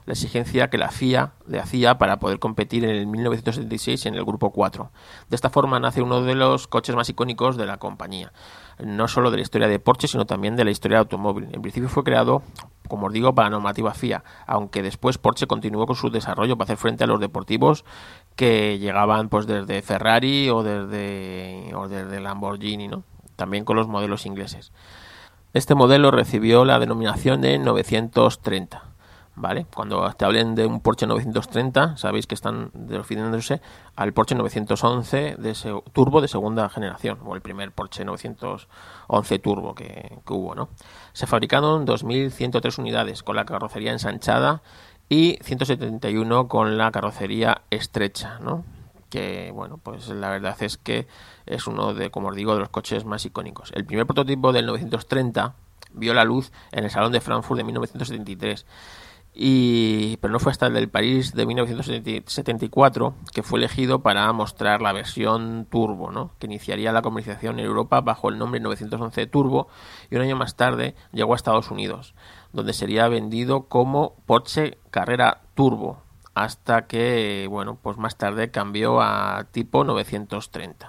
S1: la exigencia que la FIA le hacía para poder competir en el 1976 en el Grupo 4. De esta forma nace uno de los coches más icónicos de la compañía, no solo de la historia de Porsche, sino también de la historia del automóvil. En principio fue creado, como os digo, para la normativa FIA, aunque después Porsche continuó con su desarrollo para hacer frente a los deportivos que llegaban pues desde Ferrari o desde Lamborghini, ¿no? También con los modelos ingleses. Este modelo recibió la denominación de 930. ¿Vale? Cuando te hablen de un Porsche 930, sabéis que están refiriéndose al Porsche 911 turbo de segunda generación, o el primer Porsche 911 turbo que hubo, ¿no? Se fabricaron 2.103 unidades con la carrocería ensanchada y 171 con la carrocería estrecha, ¿no? Que, bueno, pues la verdad es que es uno de, como os digo, de los coches más icónicos. El primer prototipo del 930 vio la luz en el Salón de Frankfurt de 1973. Pero no fue hasta el del París de 1974 que fue elegido para mostrar la versión turbo, ¿no? Que iniciaría la comercialización en Europa bajo el nombre 911 Turbo, y un año más tarde llegó a Estados Unidos, donde sería vendido como Porsche Carrera Turbo, hasta que, bueno, pues más tarde cambió a tipo 930.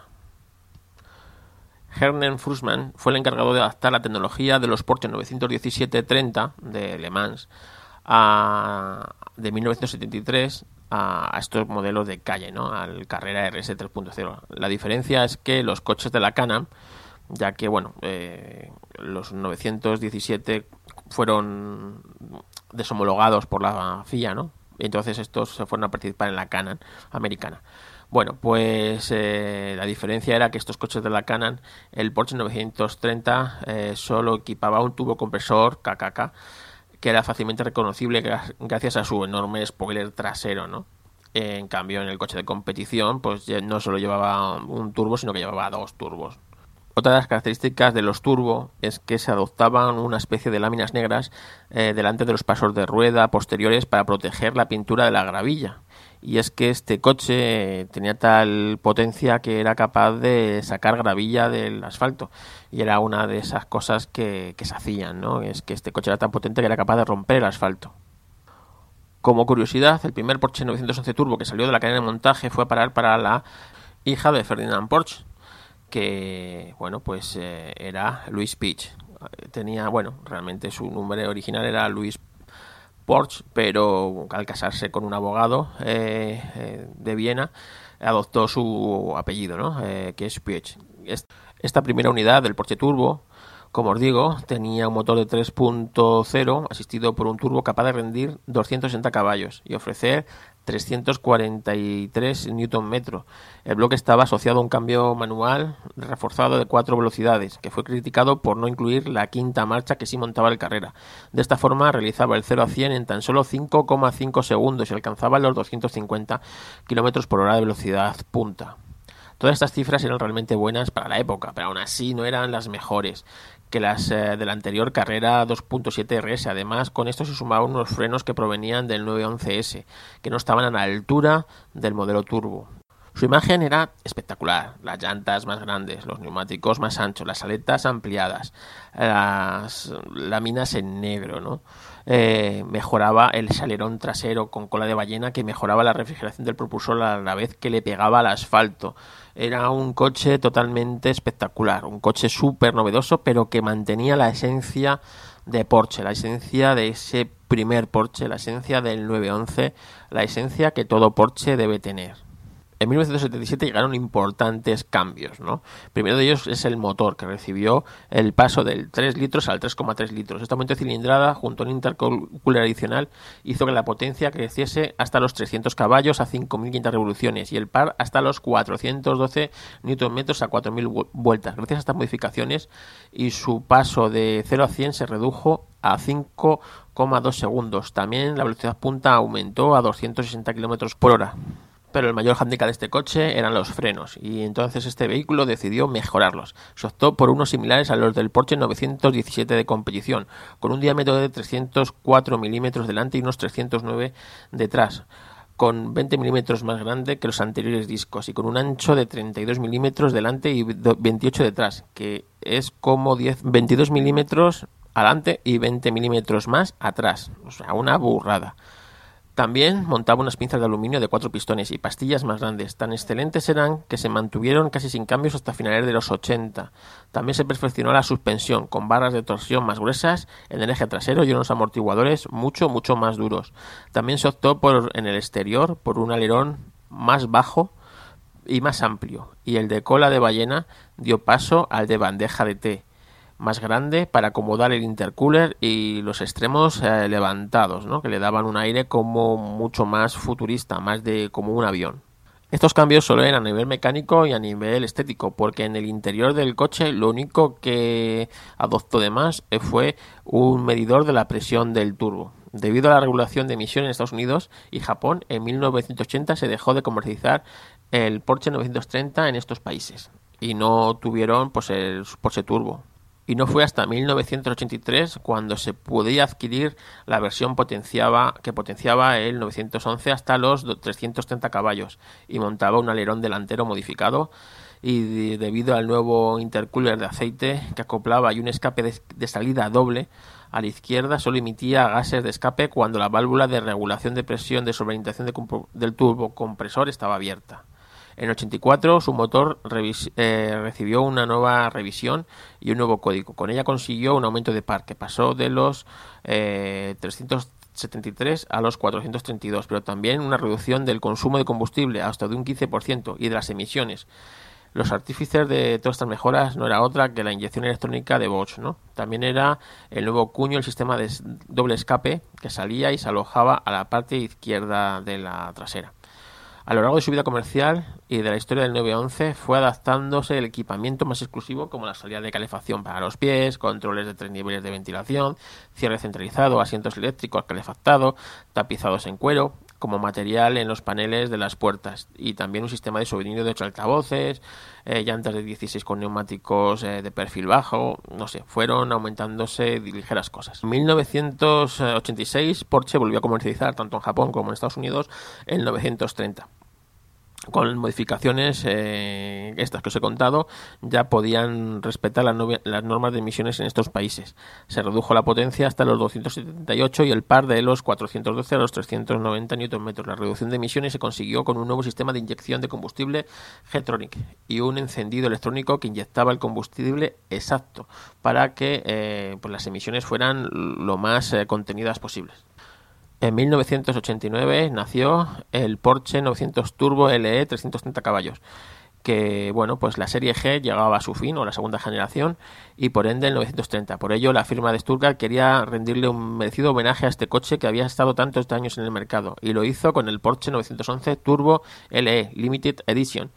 S1: Hermann Fussmann fue el encargado de adaptar la tecnología de los Porsche 917-30 de Le Mans de 1973 a estos modelos de calle, ¿no? Al Carrera RS 3.0. La diferencia es que los coches de la Can-Am, ya que bueno, los 917 fueron deshomologados por la FIA, ¿no? Y entonces estos se fueron a participar en la Can-Am americana. Bueno, pues la diferencia era que estos coches de la Can-Am, el Porsche 930 solo equipaba un turbocompresor KKK, que era fácilmente reconocible gracias a su enorme spoiler trasero, ¿no? En cambio, en el coche de competición, pues no solo llevaba un turbo, sino que llevaba dos turbos. Otra de las características de los turbo es que se adoptaban una especie de láminas negras delante de los pasos de rueda posteriores para proteger la pintura de la gravilla. Y es que este coche tenía tal potencia que era capaz de sacar gravilla del asfalto, y era una de esas cosas que se hacían, ¿no? Es que este coche era tan potente que era capaz de romper el asfalto. Como curiosidad, el primer Porsche 911 Turbo que salió de la cadena de montaje fue a parar para la hija de Ferdinand Porsche, que, bueno, pues era Louise Peach. Tenía, bueno, realmente su nombre original era Louise Porsche, pero al casarse con un abogado de Viena, adoptó su apellido, ¿no? Que es Peach. Esta primera unidad del Porsche Turbo, como os digo, tenía un motor de 3.0 asistido por un turbo capaz de rendir 260 caballos y ofrecer 343 Nm. El bloque estaba asociado a un cambio manual reforzado de 4 velocidades, que fue criticado por no incluir la quinta marcha que sí montaba el Carrera. De esta forma realizaba el 0 a 100 en tan solo 5,5 segundos y alcanzaba los 250 km por hora de velocidad punta. Todas estas cifras eran realmente buenas para la época, pero aún así no eran las mejores que las de la anterior Carrera 2.7 RS. Además, con esto se sumaban unos frenos que provenían del 911S, que no estaban a la altura del modelo turbo. Su imagen era espectacular: las llantas más grandes, los neumáticos más anchos, las aletas ampliadas, las láminas en negro, ¿no? Mejoraba el salerón trasero con cola de ballena, que mejoraba la refrigeración del propulsor a la vez que le pegaba al asfalto. Era un coche totalmente espectacular, un coche súper novedoso, pero que mantenía la esencia de Porsche, la esencia de ese primer Porsche, la esencia del 911, la esencia que todo Porsche debe tener. En 1977 llegaron importantes cambios, ¿no? Primero de ellos es el motor, que recibió el paso del 3 litros al 3,3 litros. Este aumento de cilindrada, junto a un intercooler adicional, hizo que la potencia creciese hasta los 300 caballos a 5.500 revoluciones y el par hasta los 412 Nm a 4.000 vueltas. Gracias a estas modificaciones y su paso de 0 a 100 se redujo a 5,2 segundos. También la velocidad punta aumentó a 260 km por hora. Pero el mayor hándicap de este coche eran los frenos, y entonces este vehículo decidió mejorarlos. Se optó por unos similares a los del Porsche 917 de competición, con un diámetro de 304 milímetros delante y unos 309 detrás, con 20 milímetros más grande que los anteriores discos, y con un ancho de 32 milímetros delante y 28 detrás, que es como 22 milímetros adelante y 20 milímetros más atrás. O sea, una burrada. También montaba unas pinzas de aluminio de 4 pistones y pastillas más grandes. Tan excelentes eran que se mantuvieron casi sin cambios hasta finales de los 80. También se perfeccionó la suspensión, con barras de torsión más gruesas en el eje trasero y unos amortiguadores mucho más duros. También se optó en el exterior por un alerón más bajo y más amplio, y el de cola de ballena dio paso al de bandeja de té, más grande para acomodar el intercooler y los extremos levantados, ¿no? Que le daban un aire como mucho más futurista, más de como un avión. Estos cambios solo eran a nivel mecánico y a nivel estético, porque en el interior del coche lo único que adoptó de más fue un medidor de la presión del turbo. Debido a la regulación de emisión en Estados Unidos y Japón, en 1980 se dejó de comercializar el Porsche 930 en estos países y no tuvieron pues el Porsche Turbo. Y no fue hasta 1983 cuando se podía adquirir la versión que potenciaba el 911 hasta los 330 caballos y montaba un alerón delantero modificado, y debido al nuevo intercooler de aceite que acoplaba y un escape de salida doble, a la izquierda solo emitía gases de escape cuando la válvula de regulación de presión de sobreorientación del turbocompresor estaba abierta. En 84 su motor recibió una nueva revisión y un nuevo código. Con ella consiguió un aumento de par que pasó de los 373 a los 432, pero también una reducción del consumo de combustible hasta de un 15% y de las emisiones. Los artífices de todas estas mejoras no era otra que la inyección electrónica de Bosch, ¿no? También era el nuevo cuño, el sistema de doble escape que salía y se alojaba a la parte izquierda de la trasera. A lo largo de su vida comercial y de la historia del 911 fue adaptándose el equipamiento más exclusivo, como la salida de calefacción para los pies, controles de 3 niveles de ventilación, cierre centralizado, asientos eléctricos calefactados, tapizados en cuero, como material en los paneles de las puertas, y también un sistema de sonido de 8 altavoces, llantas de 16 con neumáticos de perfil bajo, no sé, fueron aumentándose ligeras cosas. En 1986 Porsche volvió a comercializar tanto en Japón como en Estados Unidos el 930. Con modificaciones estas que os he contado, ya podían respetar las normas de emisiones en estos países. Se redujo la potencia hasta los 278 y el par de los 412 a los 390 Nm. La reducción de emisiones se consiguió con un nuevo sistema de inyección de combustible Getronic y un encendido electrónico que inyectaba el combustible exacto para que pues las emisiones fueran lo más contenidas posibles. En 1989 nació el Porsche 900 Turbo LE 330 caballos, que bueno, pues la serie G llegaba a su fin, o la segunda generación, y por ende el 930. Por ello, la firma de Stuttgart quería rendirle un merecido homenaje a este coche que había estado tantos años en el mercado, y lo hizo con el Porsche 911 Turbo LE Limited Edition.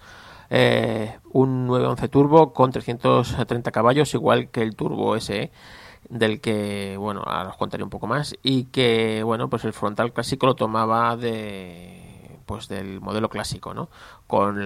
S1: Un 911 Turbo con 330 caballos, igual que el Turbo SE, del que, bueno, ahora os contaré un poco más, y que, bueno, pues el frontal clásico lo tomaba del modelo clásico, ¿no? Con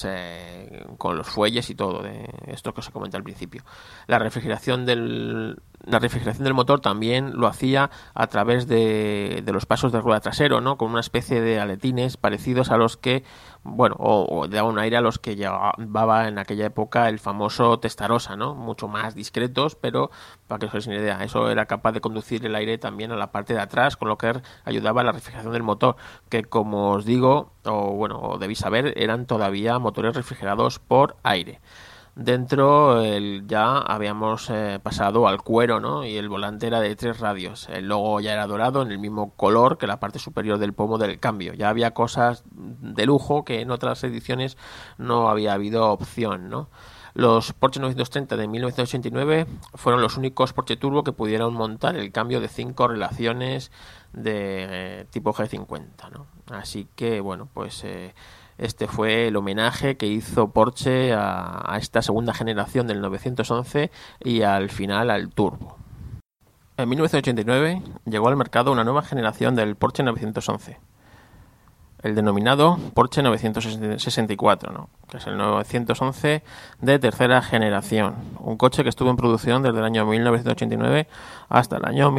S1: los fuelles y todo, de esto que os comenté al principio. La refrigeración del motor también lo hacía a través de los pasos de rueda trasero, ¿no? Con una especie de aletines parecidos a los que, bueno, o daba un aire a los que llevaba en aquella época el famoso Testarossa, ¿no? Mucho más discretos, pero para que os hagáis una idea, eso era capaz de conducir el aire también a la parte de atrás, con lo que ayudaba a la refrigeración del motor, que como os digo, o debéis saber, eran todavía motores refrigerados por aire. Dentro ya habíamos pasado al cuero, ¿no? Y el volante era de 3 radios. El logo ya era dorado, en el mismo color que la parte superior del pomo del cambio. Ya había cosas de lujo que en otras ediciones no había habido opción, ¿no? Los Porsche 930 de 1989 fueron los únicos Porsche Turbo que pudieron montar el cambio de 5 relaciones de tipo G50, ¿no? Así que, bueno, pues este fue el homenaje que hizo Porsche a esta segunda generación del 911 y al final al Turbo. En 1989 llegó al mercado una nueva generación del Porsche 911, el denominado Porsche 964, ¿no? Que es el 911 de tercera generación, un coche que estuvo en producción desde el año 1989 hasta el año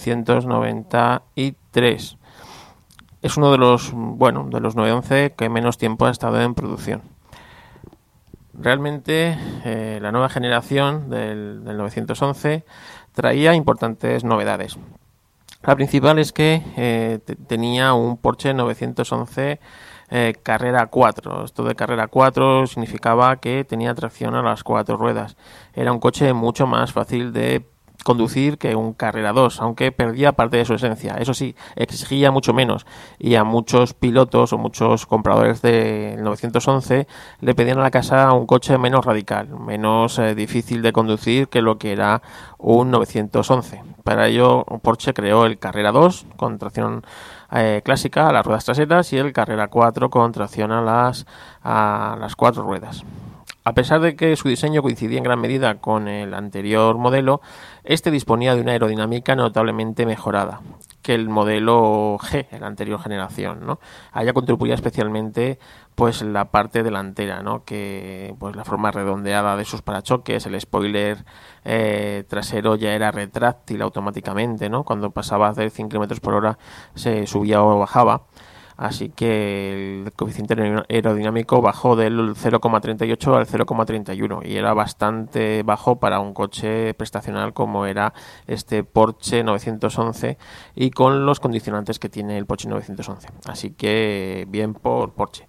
S1: 1993. Es uno de los 911 que menos tiempo ha estado en producción. Realmente la nueva generación del 911 traía importantes novedades. La principal es que tenía un Porsche 911 Carrera 4. Esto de Carrera 4 significaba que tenía tracción a las 4 ruedas. Era un coche mucho más fácil de conducir que un Carrera 2, aunque perdía parte de su esencia. Eso sí, exigía mucho menos, y a muchos pilotos o muchos compradores del 911 le pedían a la casa un coche menos radical, menos difícil de conducir que lo que era un 911. Para ello, Porsche creó el Carrera 2 con tracción clásica a las ruedas traseras y el Carrera 4 con tracción a las 4 ruedas. A pesar de que su diseño coincidía en gran medida con el anterior modelo, este disponía de una aerodinámica notablemente mejorada que el modelo G, la anterior generación, ¿no? A ella contribuía especialmente pues la parte delantera, ¿no? Que pues la forma redondeada de sus parachoques, el spoiler trasero ya era retráctil automáticamente, ¿no? Cuando pasaba de 100 km por hora se subía o bajaba. Así que el coeficiente aerodinámico bajó del 0,38 al 0,31 y era bastante bajo para un coche prestacional como era este Porsche 911 y con los condicionantes que tiene el Porsche 911. Así que bien por Porsche.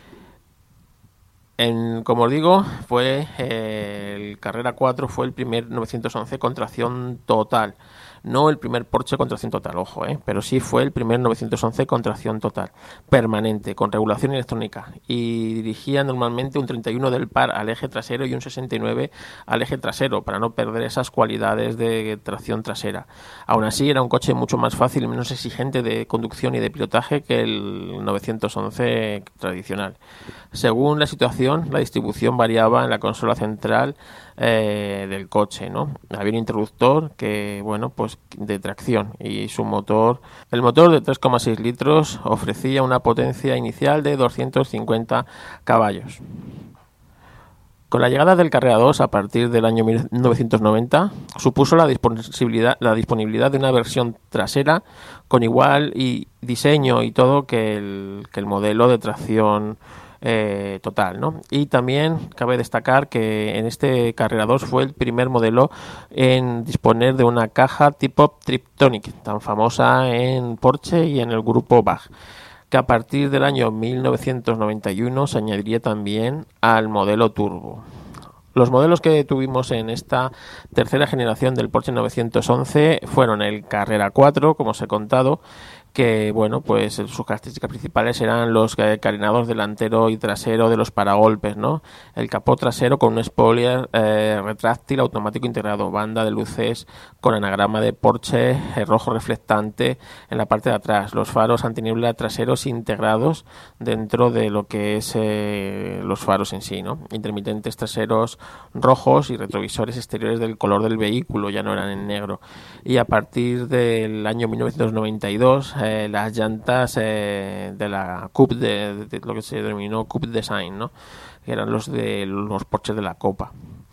S1: Como os digo, el Carrera 4 fue el primer 911 con tracción total. No el primer Porsche con tracción total, ojo, pero sí fue el primer 911 con tracción total, permanente, con regulación electrónica, y dirigía normalmente un 31 del par al eje trasero y un 69 al eje trasero, para no perder esas cualidades de tracción trasera. Aún así, era un coche mucho más fácil y menos exigente de conducción y de pilotaje que el 911 tradicional. Según la situación, la distribución variaba en la consola central del coche, ¿no? Había un interruptor que, bueno, pues de tracción, y el motor de 3,6 litros ofrecía una potencia inicial de 250 caballos. Con la llegada del Carrera 2 a partir del año 1990 supuso la disponibilidad de una versión trasera con igual diseño y todo que el modelo de tracción total, ¿no? Y también cabe destacar que en este Carrera 2 fue el primer modelo en disponer de una caja tipo Triptonic, tan famosa en Porsche y en el grupo BAG, que a partir del año 1991 se añadiría también al modelo turbo. Los modelos que tuvimos en esta tercera generación del Porsche 911 fueron el Carrera 4, como os he contado, que bueno, pues sus características principales eran los carenados delantero y trasero de los paragolpes, ¿no? El capó trasero con un spoiler retráctil automático integrado, banda de luces con anagrama de Porsche rojo reflectante en la parte de atrás, los faros antiniebla traseros integrados dentro de lo que es los faros en sí, ¿no? Intermitentes traseros rojos y retrovisores exteriores del color del vehículo, ya no eran en negro. Y a partir del año 1992 las llantas de la Coupe de lo que se denominó Coupe Design, ¿no? Que eran los Porsches de la Copa.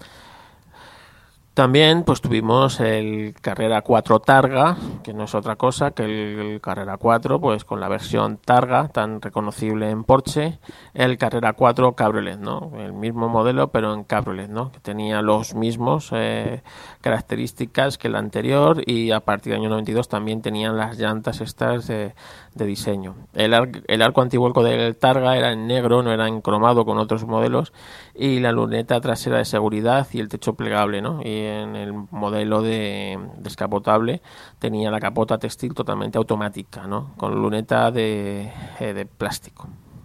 S1: También pues tuvimos el Carrera 4 Targa, que no es otra cosa que el Carrera 4 pues con la versión Targa tan reconocible en Porsche, el Carrera 4 Cabriolet, ¿no? El mismo modelo pero en Cabriolet, ¿no? Que tenía los mismos características que el anterior, y a partir del año 92 también tenían las llantas estas de diseño. El arco antiguo del Targa era en negro, no era en cromado con otros modelos, y la luneta trasera de seguridad y el techo plegable, ¿no? Y en el modelo de descapotable tenía la capota textil totalmente automática, ¿no? Con luneta de plástico.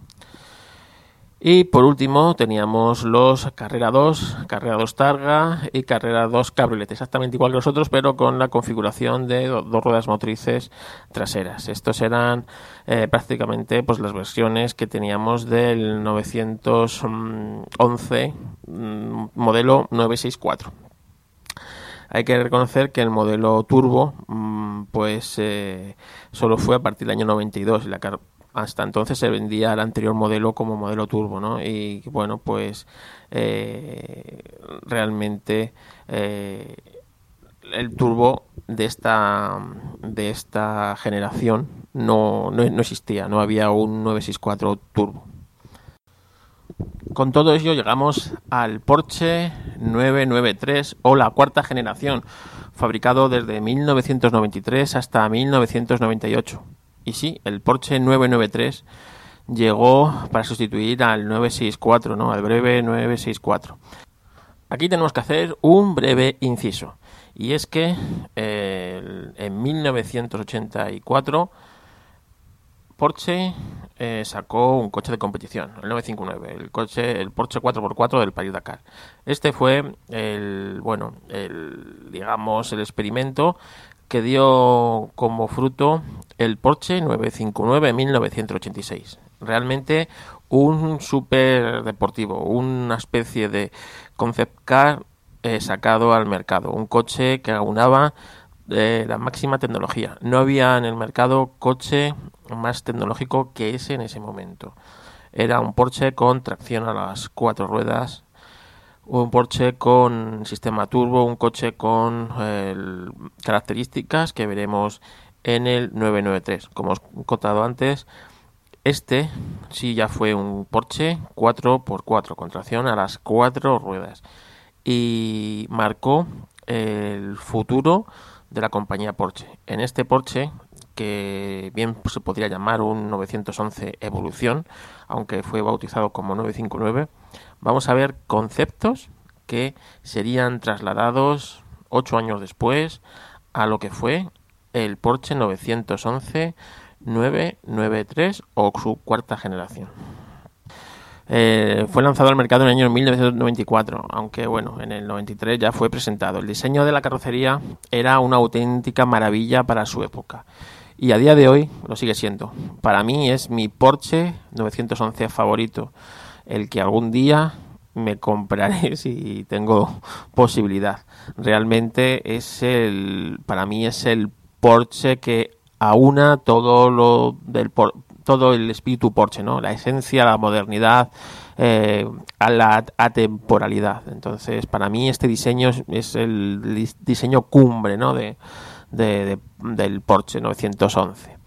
S1: Y por último teníamos los Carrera 2 Targa y Carrera 2 Cabriolet, exactamente igual que los otros, pero con la configuración de dos ruedas motrices traseras. Estos eran prácticamente pues las versiones que teníamos del 911 modelo 964. Hay que reconocer que el modelo turbo pues solo fue a partir del año 92 y hasta entonces se vendía el anterior modelo como modelo turbo, ¿no? Y bueno, pues realmente el turbo de esta generación no existía, no había un 964 turbo. Con todo ello llegamos al Porsche 993 o la cuarta generación. fabricado desde 1993 hasta 1998. Y sí, el Porsche 993 llegó para sustituir al 964, ¿no? Al breve 964. Aquí tenemos que hacer un breve inciso. Y es que en 1984 Porsche sacó un coche de competición, el 959, el Porsche 4x4 del Paris-Dakar. Este fue el experimento que dio como fruto el Porsche 959 en 1986. Realmente un super deportivo, una especie de concept car sacado al mercado, un coche que aunaba la máxima tecnología. No había en el mercado coche más tecnológico que ese en ese momento. Era un Porsche con tracción a las 4 ruedas, un Porsche con sistema turbo, un coche con características que veremos en el 993. Como os he contado antes, este sí ya fue un Porsche 4x4 con tracción a las 4 ruedas y marcó el futuro de la compañía Porsche. En este Porsche, que bien se podría llamar un 911 Evolución, aunque fue bautizado como 959, vamos a ver conceptos que serían trasladados 8 años después a lo que fue el Porsche 911 993 o su cuarta generación. Fue lanzado al mercado en el año 1994, aunque bueno, en el 93 ya fue presentado. El diseño de la carrocería era una auténtica maravilla para su época y a día de hoy lo sigue siendo. Para mí es mi Porsche 911 favorito, el que algún día me compraré si tengo posibilidad. Realmente para mí es el Porsche que aúna todo el espíritu Porsche, ¿no? La esencia, la modernidad, a la atemporalidad. Entonces, para mí este diseño es el diseño cumbre, ¿no? del Porsche 911.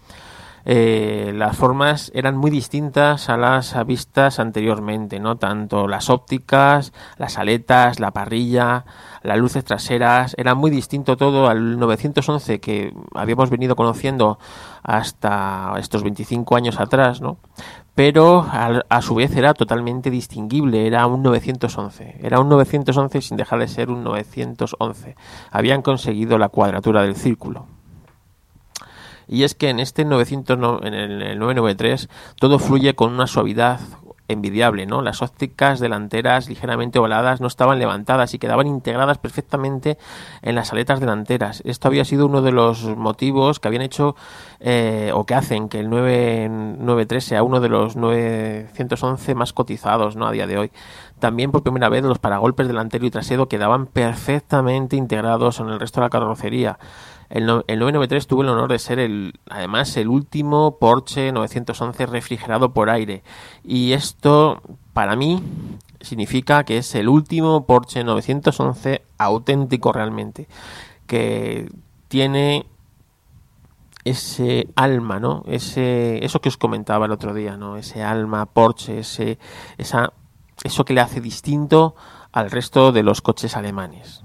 S1: Las formas eran muy distintas a las vistas anteriormente, ¿no? Tanto las ópticas, las aletas, la parrilla, las luces traseras, era muy distinto todo al 911 que habíamos venido conociendo hasta estos 25 años atrás, ¿no? Pero a su vez era totalmente distinguible, era un 911 sin dejar de ser un 911. Habían conseguido la cuadratura del círculo. Y es que en el 993 todo fluye con una suavidad envidiable, ¿no? Las ópticas delanteras ligeramente ovaladas no estaban levantadas y quedaban integradas perfectamente en las aletas delanteras. Esto había sido uno de los motivos que habían hecho o que hacen que el 993 sea uno de los 911 más cotizados, ¿no? A día de hoy. También por primera vez los paragolpes delantero y trasero quedaban perfectamente integrados en el resto de la carrocería. El 993 tuvo el honor de ser además el último Porsche 911 refrigerado por aire, y esto para mí significa que es el último Porsche 911 auténtico realmente, que tiene ese alma, ¿no? Eso que os comentaba el otro día, ¿no? Ese alma Porsche, eso que le hace distinto al resto de los coches alemanes.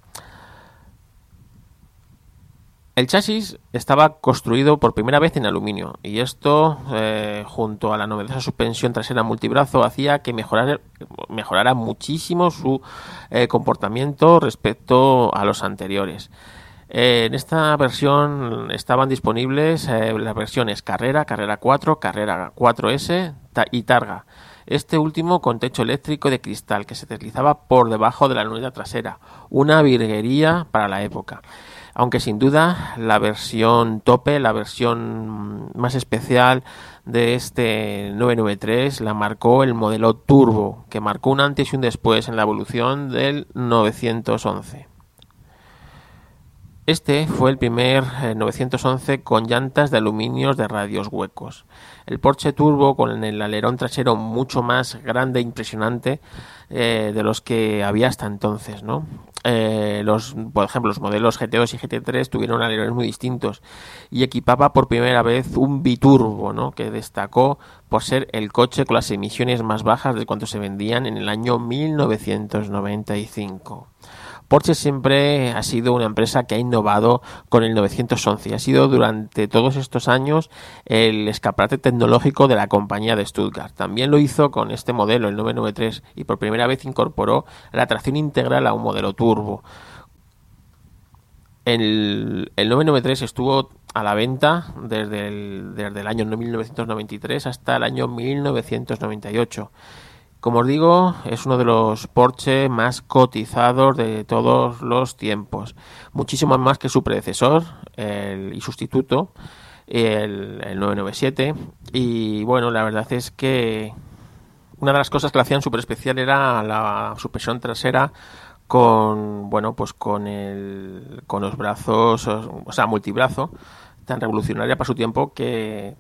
S1: El chasis estaba construido por primera vez en aluminio, y esto, junto a la novedosa suspensión trasera multibrazo, hacía que mejorara muchísimo su comportamiento respecto a los anteriores. En esta versión estaban disponibles las versiones Carrera, Carrera 4, Carrera 4S y Targa. Este último con techo eléctrico de cristal que se deslizaba por debajo de la luneta trasera, una virguería para la época. Aunque sin duda la versión tope, la versión más especial de este 993 la marcó el modelo Turbo, que marcó un antes y un después en la evolución del 911. Este fue el primer 911 con llantas de aluminio de radios huecos. El Porsche Turbo, con el alerón trasero mucho más grande e impresionante de los que había hasta entonces, ¿no? Por ejemplo, los modelos GT2 y GT3 tuvieron alerones muy distintos, y equipaba por primera vez un biturbo, ¿no? Que destacó por ser el coche con las emisiones más bajas de cuanto se vendían en el año 1995. Porsche siempre ha sido una empresa que ha innovado con el 911 y ha sido durante todos estos años el escaparate tecnológico de la compañía de Stuttgart. También lo hizo con este modelo, el 993, y por primera vez incorporó la tracción integral a un modelo turbo. El 993 estuvo a la venta desde el año 1993 hasta el año 1998. Como os digo, es uno de los Porsche más cotizados de todos los tiempos. Muchísimo más que su predecesor y sustituto, el 997. Y bueno, la verdad es que una de las cosas que lo hacían súper especial era la suspensión trasera con los brazos, o sea, multibrazo, tan revolucionaria para su tiempo que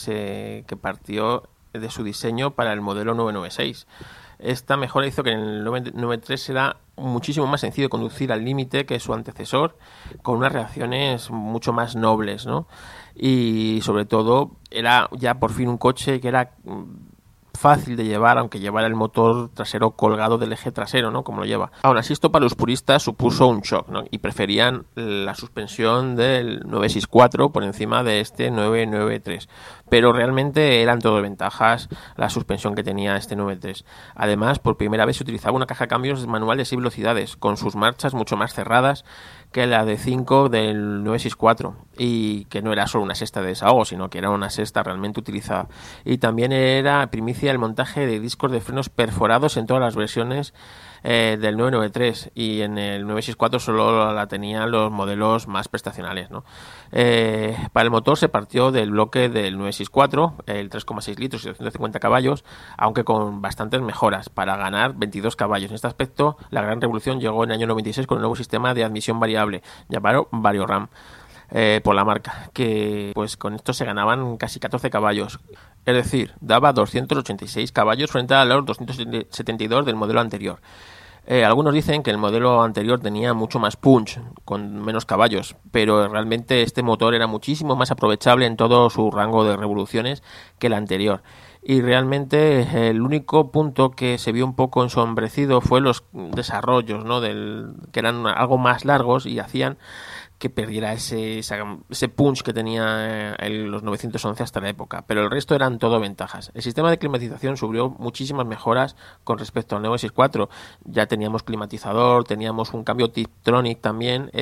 S1: partió de su diseño para el modelo 996. Esta mejora hizo que en el 993 era muchísimo más sencillo de conducir al límite que su antecesor, con unas reacciones mucho más nobles, ¿no? Y sobre todo era ya por fin un coche que era fácil de llevar, aunque llevara el motor trasero colgado del eje trasero, ¿no? Como lo lleva. Aún así, esto para los puristas supuso un shock, ¿no? Y preferían la suspensión del 964 por encima de este 993. Pero realmente eran todo ventajas la suspensión que tenía este 93. Además, por primera vez se utilizaba una caja de cambios manual de 6 velocidades, con sus marchas mucho más cerradas que la de 5 del 964, y que no era solo una sexta de desahogo, sino que era una sexta realmente utilizada. Y también era primicia el montaje de discos de frenos perforados en todas las versiones del 993, y en el 964 solo la tenían los modelos más prestacionales, ¿no? Para el motor se partió del bloque del 964, el 3,6 litros y 250 caballos, aunque con bastantes mejoras para ganar 22 caballos. En este aspecto, la gran revolución llegó en el año 96 con el nuevo sistema de admisión variable, llamado VarioRAM, por la marca, que pues con esto se ganaban casi 14 caballos. Es decir, daba 286 caballos frente a los 272 del modelo anterior. Algunos dicen que el modelo anterior tenía mucho más punch, con menos caballos, pero realmente este motor era muchísimo más aprovechable en todo su rango de revoluciones que el anterior. Y realmente el único punto que se vio un poco ensombrecido fue los desarrollos, ¿no? Que eran algo más largos y hacían que perdiera ese punch que tenía los 911 hasta la época, pero el resto eran todo ventajas. El sistema de climatización sufrió muchísimas mejoras con respecto al 964. Ya teníamos climatizador, teníamos un cambio Tiptronic también,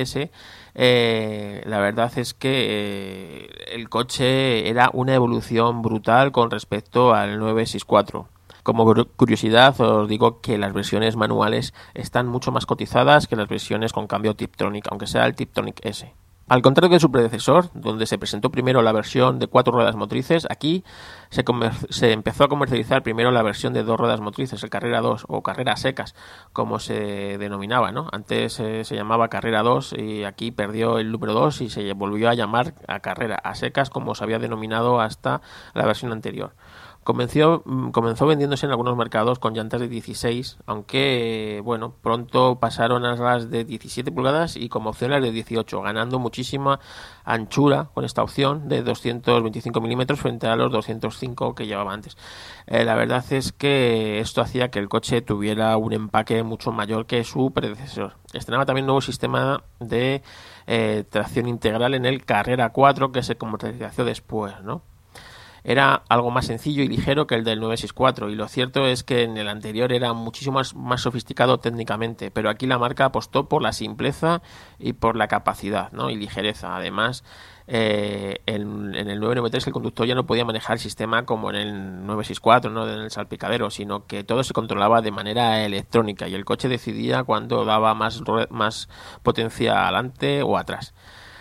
S1: la verdad es que el coche era una evolución brutal con respecto al 964. Como curiosidad os digo que las versiones manuales están mucho más cotizadas que las versiones con cambio Tiptronic, aunque sea el Tiptronic S. Al contrario que su predecesor, donde se presentó primero la versión de 4 ruedas motrices, aquí se empezó a comercializar primero la versión de 2 ruedas motrices, el Carrera 2 o Carrera secas, como se denominaba, ¿no? Antes se llamaba Carrera 2 y aquí perdió el número 2 y se volvió a llamar a Carrera a secas, como se había denominado hasta la versión anterior. Comenzó vendiéndose en algunos mercados con llantas de 16, aunque pronto pasaron a las de 17 pulgadas y como opción las de 18, ganando muchísima anchura con esta opción de 225 milímetros frente a los 205 que llevaba antes. La verdad es que esto hacía que el coche tuviera un empaque mucho mayor que su predecesor. Estrenaba también un nuevo sistema de tracción integral en el Carrera 4 que se comercializó después, ¿no? Era algo más sencillo y ligero que el del 964, y lo cierto es que en el anterior era muchísimo más sofisticado técnicamente, pero aquí la marca apostó por la simpleza y por la capacidad, ¿no? Y ligereza. Además, en el 993 el conductor ya no podía manejar el sistema como en el 964, ¿no? En el salpicadero, sino que todo se controlaba de manera electrónica y el coche decidía cuando daba más potencia adelante o atrás.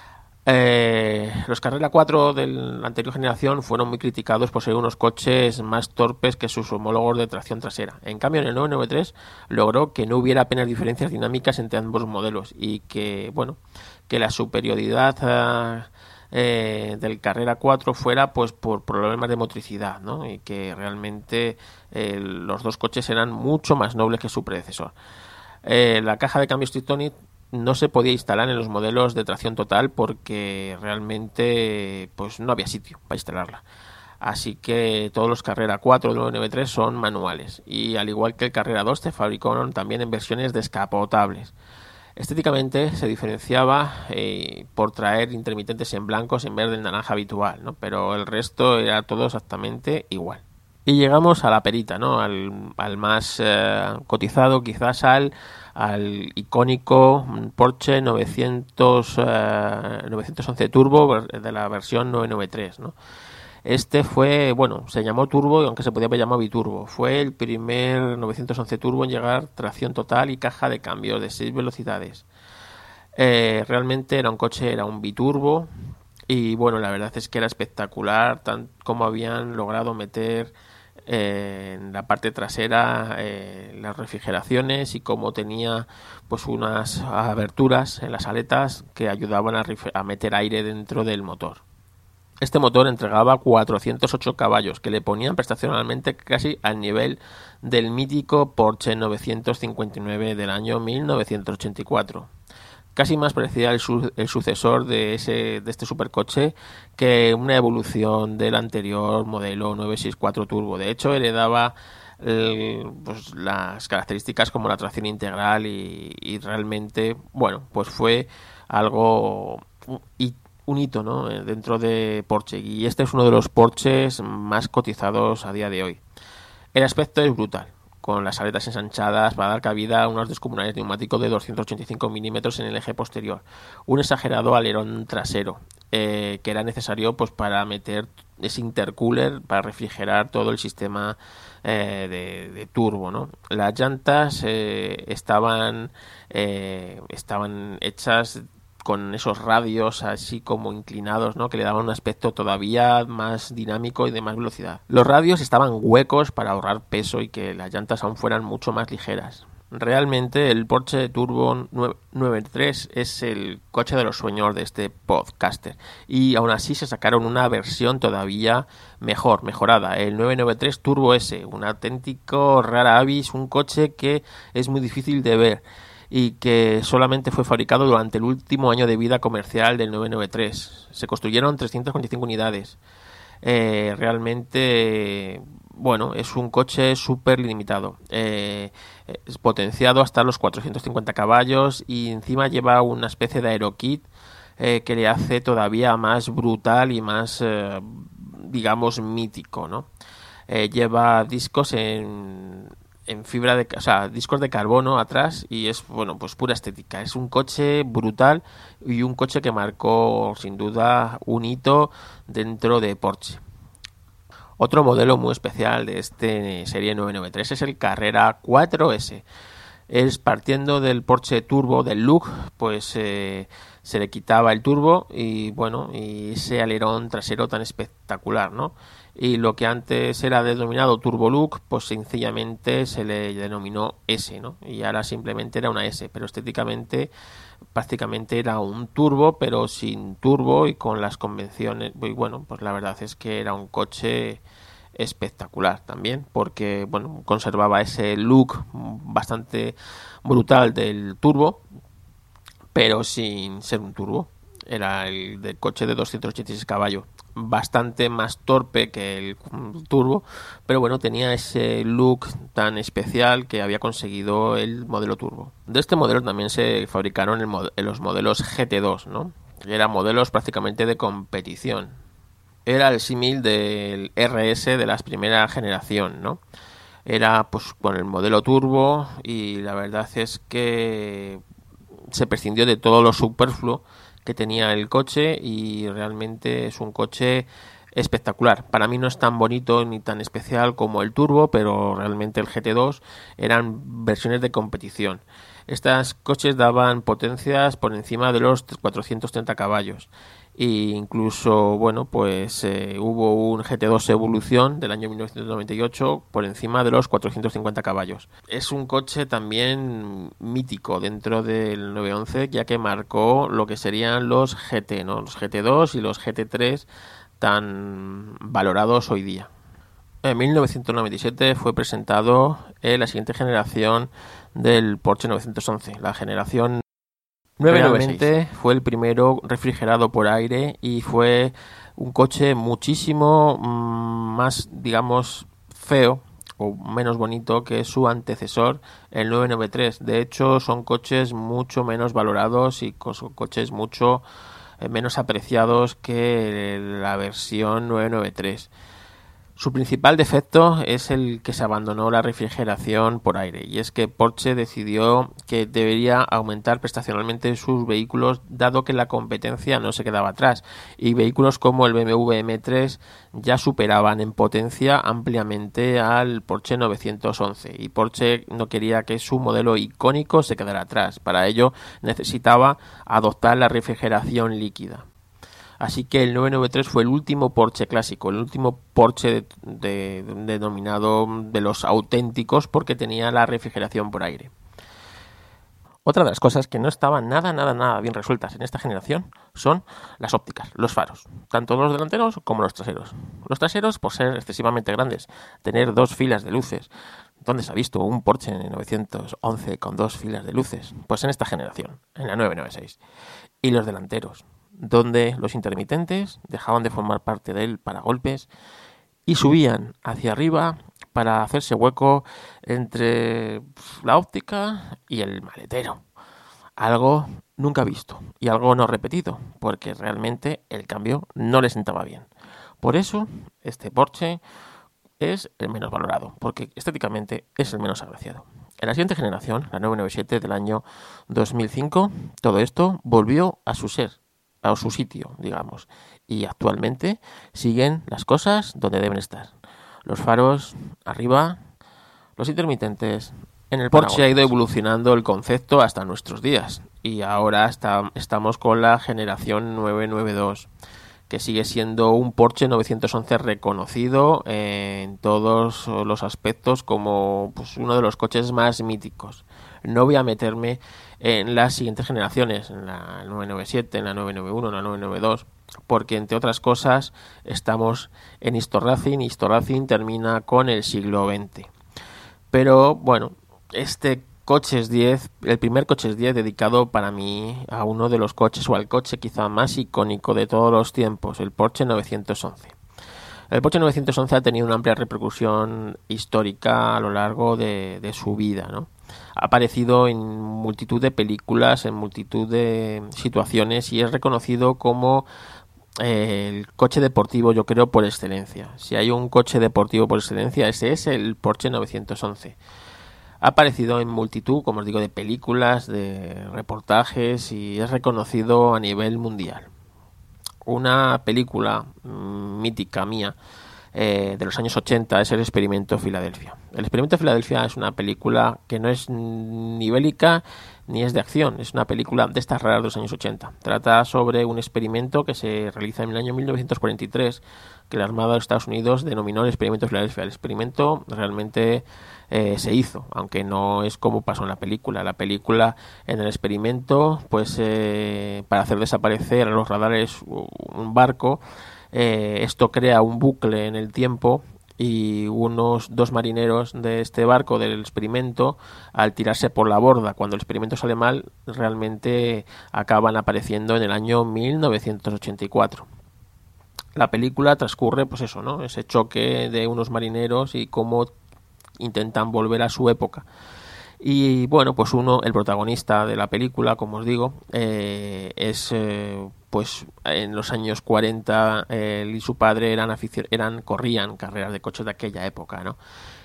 S1: Los Carrera 4 de la anterior generación fueron muy criticados por ser unos coches más torpes que sus homólogos de tracción trasera. En cambio, en el 993 logró que no hubiera apenas diferencias dinámicas entre ambos modelos y que la superioridad del Carrera 4 fuera pues por problemas de motricidad, ¿no? Y que realmente los dos coches eran mucho más nobles que su predecesor. La caja de cambios Tiptronic no se podía instalar en los modelos de tracción total porque realmente pues no había sitio para instalarla. Así que todos los Carrera 4 del 993 son manuales y al igual que el Carrera 2 se fabricaron también en versiones descapotables. Estéticamente se diferenciaba por traer intermitentes en blancos en vez del naranja habitual, ¿no? Pero el resto era todo exactamente igual. Y llegamos a la perita, ¿no? Al más cotizado, quizás al icónico Porsche 911 Turbo de la versión 993, ¿no? Este fue, bueno, se llamó Turbo, aunque se podía haber llamado Biturbo. Fue el primer 911 Turbo en llegar tracción total y caja de cambios de 6 velocidades. Realmente era un biturbo y bueno, la verdad es que era espectacular tan como habían logrado meter en la parte trasera las refrigeraciones y cómo tenía pues unas aberturas en las aletas que ayudaban a meter aire dentro del motor. Este motor entregaba 408 caballos, que le ponían prestacionalmente casi al nivel del mítico Porsche 959 del año 1984. Casi más parecía el sucesor de este supercoche que una evolución del anterior modelo 964 Turbo. De hecho, heredaba pues las características como la tracción integral y realmente, bueno, pues fue algo un hito, ¿no? Dentro de Porsche, y este es uno de los Porsches más cotizados a día de hoy. El aspecto es brutal, con las aletas ensanchadas para dar cabida a unos descomunales neumáticos de 285 milímetros en el eje posterior, un exagerado alerón trasero que era necesario pues para meter ese intercooler para refrigerar todo el sistema de turbo, ¿no? Las llantas estaban hechas con esos radios así como inclinados, ¿no? Que le daban un aspecto todavía más dinámico y de más velocidad. Los radios estaban huecos para ahorrar peso y que las llantas aún fueran mucho más ligeras. Realmente el Porsche Turbo 993 es el coche de los sueños de este podcaster, y aún así se sacaron una versión todavía mejorada, el 993 Turbo S, un auténtico rara avis, un coche que es muy difícil de ver y que solamente fue fabricado durante el último año de vida comercial del 993. Se construyeron 345 unidades. Realmente, bueno, es un coche súper limitado. Es potenciado hasta los 450 caballos y encima lleva una especie de aerokit que le hace todavía más brutal y más, digamos, mítico, ¿no? Lleva discos en fibra de, o sea, discos de carbono atrás y es, bueno, pues pura estética. Es un coche brutal y un coche que marcó sin duda un hito dentro de Porsche. Otro modelo muy especial de este serie 993 es el Carrera 4S. Es partiendo del Porsche Turbo, del look, pues se le quitaba el turbo y bueno, y ese alerón trasero tan espectacular, ¿no? Y lo que antes era denominado Turbo Look, pues sencillamente se le denominó S, ¿no? Y ahora simplemente era una S, pero estéticamente prácticamente era un turbo, pero sin turbo y con las convenciones. Y bueno, pues la verdad es que era un coche espectacular también, porque bueno, conservaba ese look bastante brutal del turbo, pero sin ser un turbo. Era el del coche de 286 caballos, bastante más torpe que el turbo, pero bueno, tenía ese look tan especial que había conseguido el modelo turbo. De este modelo también se fabricaron los modelos GT2, ¿no? Eran modelos prácticamente de competición. Era el símil del RS de la primera generación, ¿no? Era pues con el modelo turbo y la verdad es que se prescindió de todo lo superfluo que tenía el coche y realmente es un coche espectacular. Para mí no es tan bonito ni tan especial como el turbo, pero realmente el GT2 eran versiones de competición. Estos coches daban potencias por encima de los 430 caballos. E incluso, bueno, pues hubo un GT2 Evolución del año 1998 por encima de los 450 caballos. Es un coche también mítico dentro del 911, ya que marcó lo que serían los GT, ¿no? Los GT2 y los GT3 tan valorados hoy día. En 1997 fue presentado la siguiente generación del Porsche 911, la generación 996. Realmente fue el primero refrigerado por aire y fue un coche muchísimo más, digamos, feo o menos bonito que su antecesor, el 993. De hecho, son coches mucho menos valorados y son coches mucho menos apreciados que la versión 993. Su principal defecto es el que se abandonó la refrigeración por aire, y es que Porsche decidió que debería aumentar prestacionalmente sus vehículos, dado que la competencia no se quedaba atrás, y vehículos como el BMW M3 ya superaban en potencia ampliamente al Porsche 911, y Porsche no quería que su modelo icónico se quedara atrás. Para ello necesitaba adoptar la refrigeración líquida. Así que el 993 fue el último Porsche clásico, el último Porsche denominado de los auténticos, porque tenía la refrigeración por aire. Otra de las cosas que no estaban nada bien resueltas en esta generación son las ópticas, los faros, tanto los delanteros como los traseros. Los traseros, por ser excesivamente grandes, tener 2 filas de luces. ¿Dónde se ha visto un Porsche 911 con 2 filas de luces? Pues en esta generación, en la 996. Y los delanteros, donde los intermitentes dejaban de formar parte del paragolpes y subían hacia arriba para hacerse hueco entre la óptica y el maletero. Algo nunca visto y algo no repetido, porque realmente el cambio no le sentaba bien. Por eso, este Porsche es el menos valorado, porque estéticamente es el menos agraciado. En la siguiente generación, la 997 del año 2005, todo esto volvió a su ser, a su sitio, digamos, y actualmente siguen las cosas donde deben estar. Los faros arriba, los intermitentes en el Porsche. Ha ido evolucionando el concepto hasta nuestros días, y ahora estamos con la generación 992, que sigue siendo un Porsche 911 reconocido en todos los aspectos como pues, uno de los coches más míticos. No voy a meterme en las siguientes generaciones, en la 997, en la 991, en la 992, porque entre otras cosas estamos en Historracing, y Historracing termina con el siglo XX. Pero bueno, este Coches 10, el primer Coches 10 dedicado para mí a uno de los coches, o al coche quizá más icónico de todos los tiempos, el Porsche 911. El Porsche 911 ha tenido una amplia repercusión histórica a lo largo de su vida, ¿no? Ha aparecido en multitud de películas, en multitud de situaciones, y es reconocido como el coche deportivo, yo creo, por excelencia. Si hay un coche deportivo por excelencia, ese es el Porsche 911. Ha aparecido en multitud, como os digo, de películas, de reportajes, y es reconocido a nivel mundial. Una película mítica mía de los años 80 es El Experimento Filadelfia. El Experimento Filadelfia es una película que no es ni bélica ni es de acción, es una película de estas raras de los años 80. Trata sobre un experimento que se realiza en el año 1943, que la Armada de los Estados Unidos denominó el Experimento Filadelfia. El experimento realmente se hizo, aunque no es como pasó en la película. La película, en el experimento, pues para hacer desaparecer a los radares un barco, esto crea un bucle en el tiempo, y unos 2 marineros de este barco del experimento, al tirarse por la borda cuando el experimento sale mal, realmente acaban apareciendo en el año 1984. La película transcurre, pues eso, ¿no? Ese choque de unos marineros y cómo intentan volver a su época. Y bueno, pues el protagonista de la película, como os digo, es pues en los años 40 él y su padre corrían carreras de coches de aquella época, ¿no?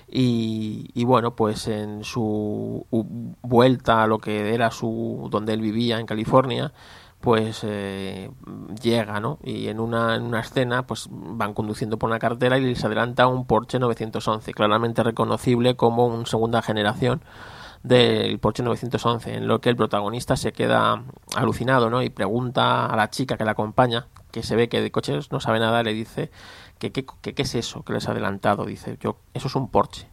S1: Y bueno, pues en su vuelta a lo que era donde él vivía en California, pues llega, ¿no? Y en una escena pues van conduciendo por una carretera y les adelanta un Porsche 911, claramente reconocible como una segunda generación del Porsche 911, en lo que el protagonista se queda alucinado, ¿no? Y pregunta a la chica que la acompaña, que se ve que de coches no sabe nada, le dice que qué es eso que les ha adelantado. Dice, eso es un Porsche.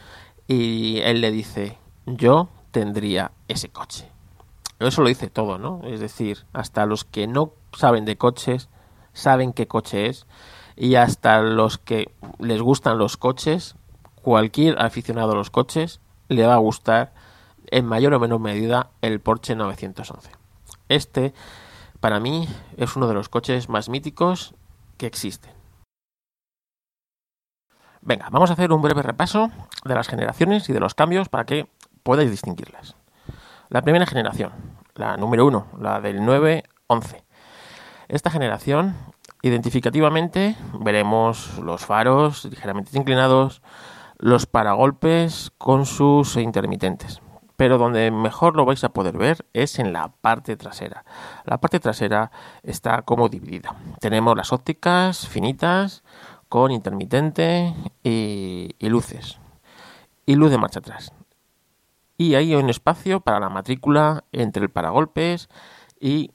S1: Y él le dice, yo tendría ese coche. Eso lo dice todo, ¿no? Es decir, hasta los que no saben de coches saben qué coche es, y hasta los que les gustan los coches, cualquier aficionado a los coches le va a gustar en mayor o menor medida el Porsche 911. Este, para mí, es uno de los coches más míticos que existen. Venga, vamos a hacer un breve repaso de las generaciones y de los cambios para que podáis distinguirlas. La primera generación, la número 1, la del 911. Esta generación, identificativamente, veremos los faros ligeramente inclinados, los paragolpes con sus intermitentes. Pero donde mejor lo vais a poder ver es en la parte trasera. La parte trasera está como dividida. Tenemos las ópticas finitas con intermitente y luces. Y luz de marcha atrás. Y hay un espacio para la matrícula entre el paragolpes y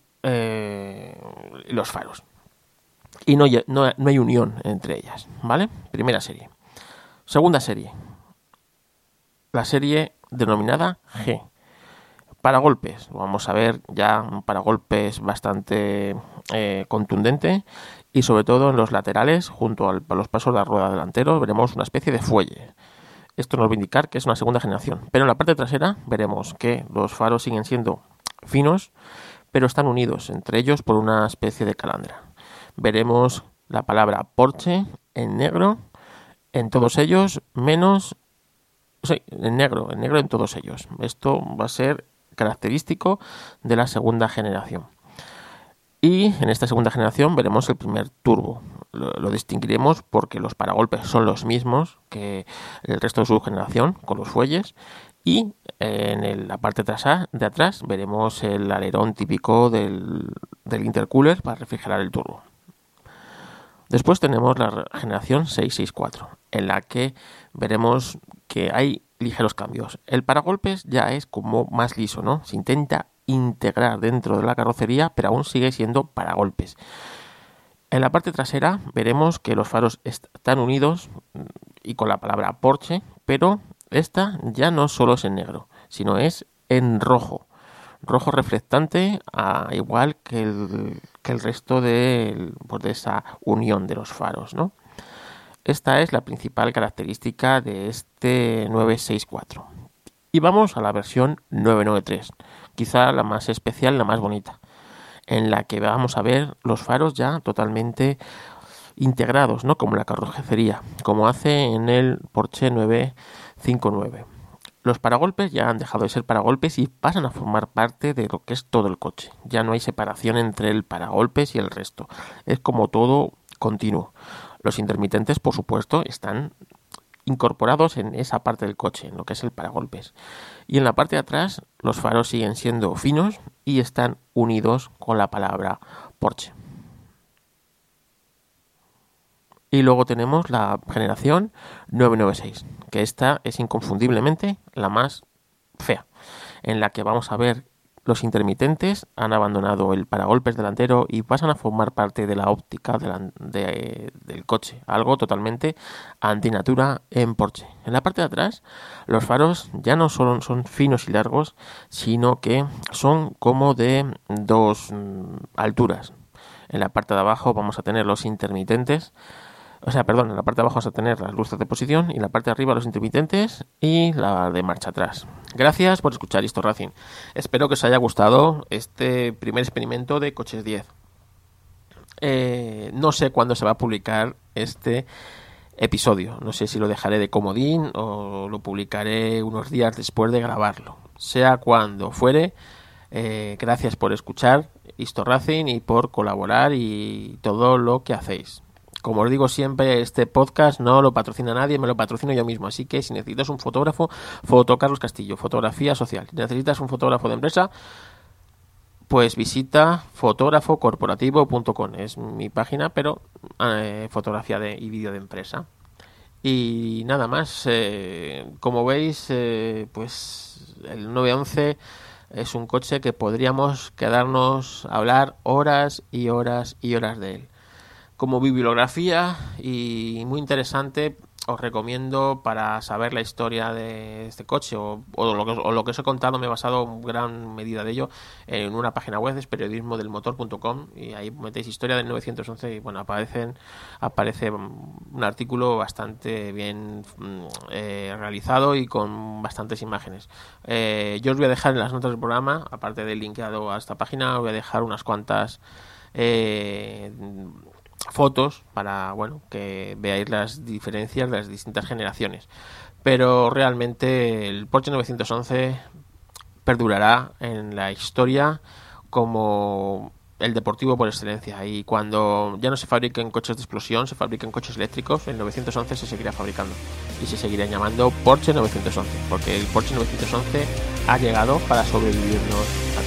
S1: los faros. Y no hay unión entre ellas, ¿vale? Primera serie. Segunda serie. La serie denominada G. Paragolpes. Vamos a ver ya un paragolpes bastante contundente y sobre todo en los laterales, junto a los pasos de la rueda delantero, veremos una especie de fuelle. Esto nos va a indicar que es una segunda generación. Pero en la parte trasera veremos que los faros siguen siendo finos, pero están unidos entre ellos por una especie de calandra. Veremos la palabra Porsche en negro en todos ellos, menos... Sí, en negro en todos ellos. Esto va a ser característico de la segunda generación. Y en esta segunda generación veremos el primer turbo. Lo distinguiremos porque los paragolpes son los mismos que el resto de su generación, con los fuelles. Y en la parte de atrás veremos el alerón típico del intercooler para refrigerar el turbo. Después tenemos la generación 664, en la que veremos que hay ligeros cambios. El paragolpes ya es como más liso, ¿no? Se intenta integrar dentro de la carrocería, pero aún sigue siendo paragolpes. En la parte trasera veremos que los faros están unidos y con la palabra Porsche, pero esta ya no solo es en negro, sino es en rojo. Rojo reflectante, igual que el resto de esa unión de los faros, ¿no? Esta es la principal característica de este 964. Y vamos a la versión 993, quizá la más especial, la más bonita, en la que vamos a ver los faros ya totalmente integrados, ¿no? Como la carrocería, como hace en el Porsche 959. Los paragolpes ya han dejado de ser paragolpes y pasan a formar parte de lo que es todo el coche. Ya no hay separación entre el paragolpes y el resto. Es como todo continuo. Los intermitentes, por supuesto, están incorporados en esa parte del coche, en lo que es el paragolpes. Y en la parte de atrás, los faros siguen siendo finos y están unidos con la palabra Porsche. Y luego tenemos la generación 996, que esta es inconfundiblemente la más fea, en la que vamos a ver los intermitentes han abandonado el paragolpes delantero y pasan a formar parte de la óptica del coche, algo totalmente antinatura en Porsche. En la parte de atrás, los faros ya no solo son finos y largos, sino que son como de dos alturas. En la parte de abajo vamos a tener los intermitentes, en la parte de abajo vamos a tener las luces de posición y en la parte de arriba los intermitentes y la de marcha atrás. Gracias por escuchar Historracing. Espero que os haya gustado este primer experimento de Coches 10. No sé cuándo se va a publicar este episodio. No sé si lo dejaré de comodín o lo publicaré unos días después de grabarlo. Sea cuando fuere, gracias por escuchar Historracing y por colaborar y todo lo que hacéis. Como os digo siempre, este podcast no lo patrocina nadie, me lo patrocino yo mismo. Así que si necesitas un fotógrafo, Foto Carlos Castillo, fotografía social. Si necesitas un fotógrafo de empresa, pues visita fotógrafocorporativo.com. Es mi página, pero fotografía y vídeo de empresa. Y nada más, como veis, pues el 911 es un coche que podríamos quedarnos a hablar horas y horas y horas de él. Como bibliografía y muy interesante, os recomiendo para saber la historia de este coche o lo que os he contado. Me he basado en gran medida de ello en una página web, es periodismodelmotor.com, y ahí metéis historia del 911 y bueno, aparece un artículo bastante bien realizado y con bastantes imágenes. Yo os voy a dejar en las notas del programa, aparte del linkado a esta página, os voy a dejar unas cuantas fotos para, bueno, que veáis las diferencias de las distintas generaciones. Pero realmente el Porsche 911 perdurará en la historia como el deportivo por excelencia, y cuando ya no se fabriquen coches de explosión, se fabriquen coches eléctricos, el 911 se seguirá fabricando y se seguirá llamando Porsche 911, porque el Porsche 911 ha llegado para sobrevivirnos a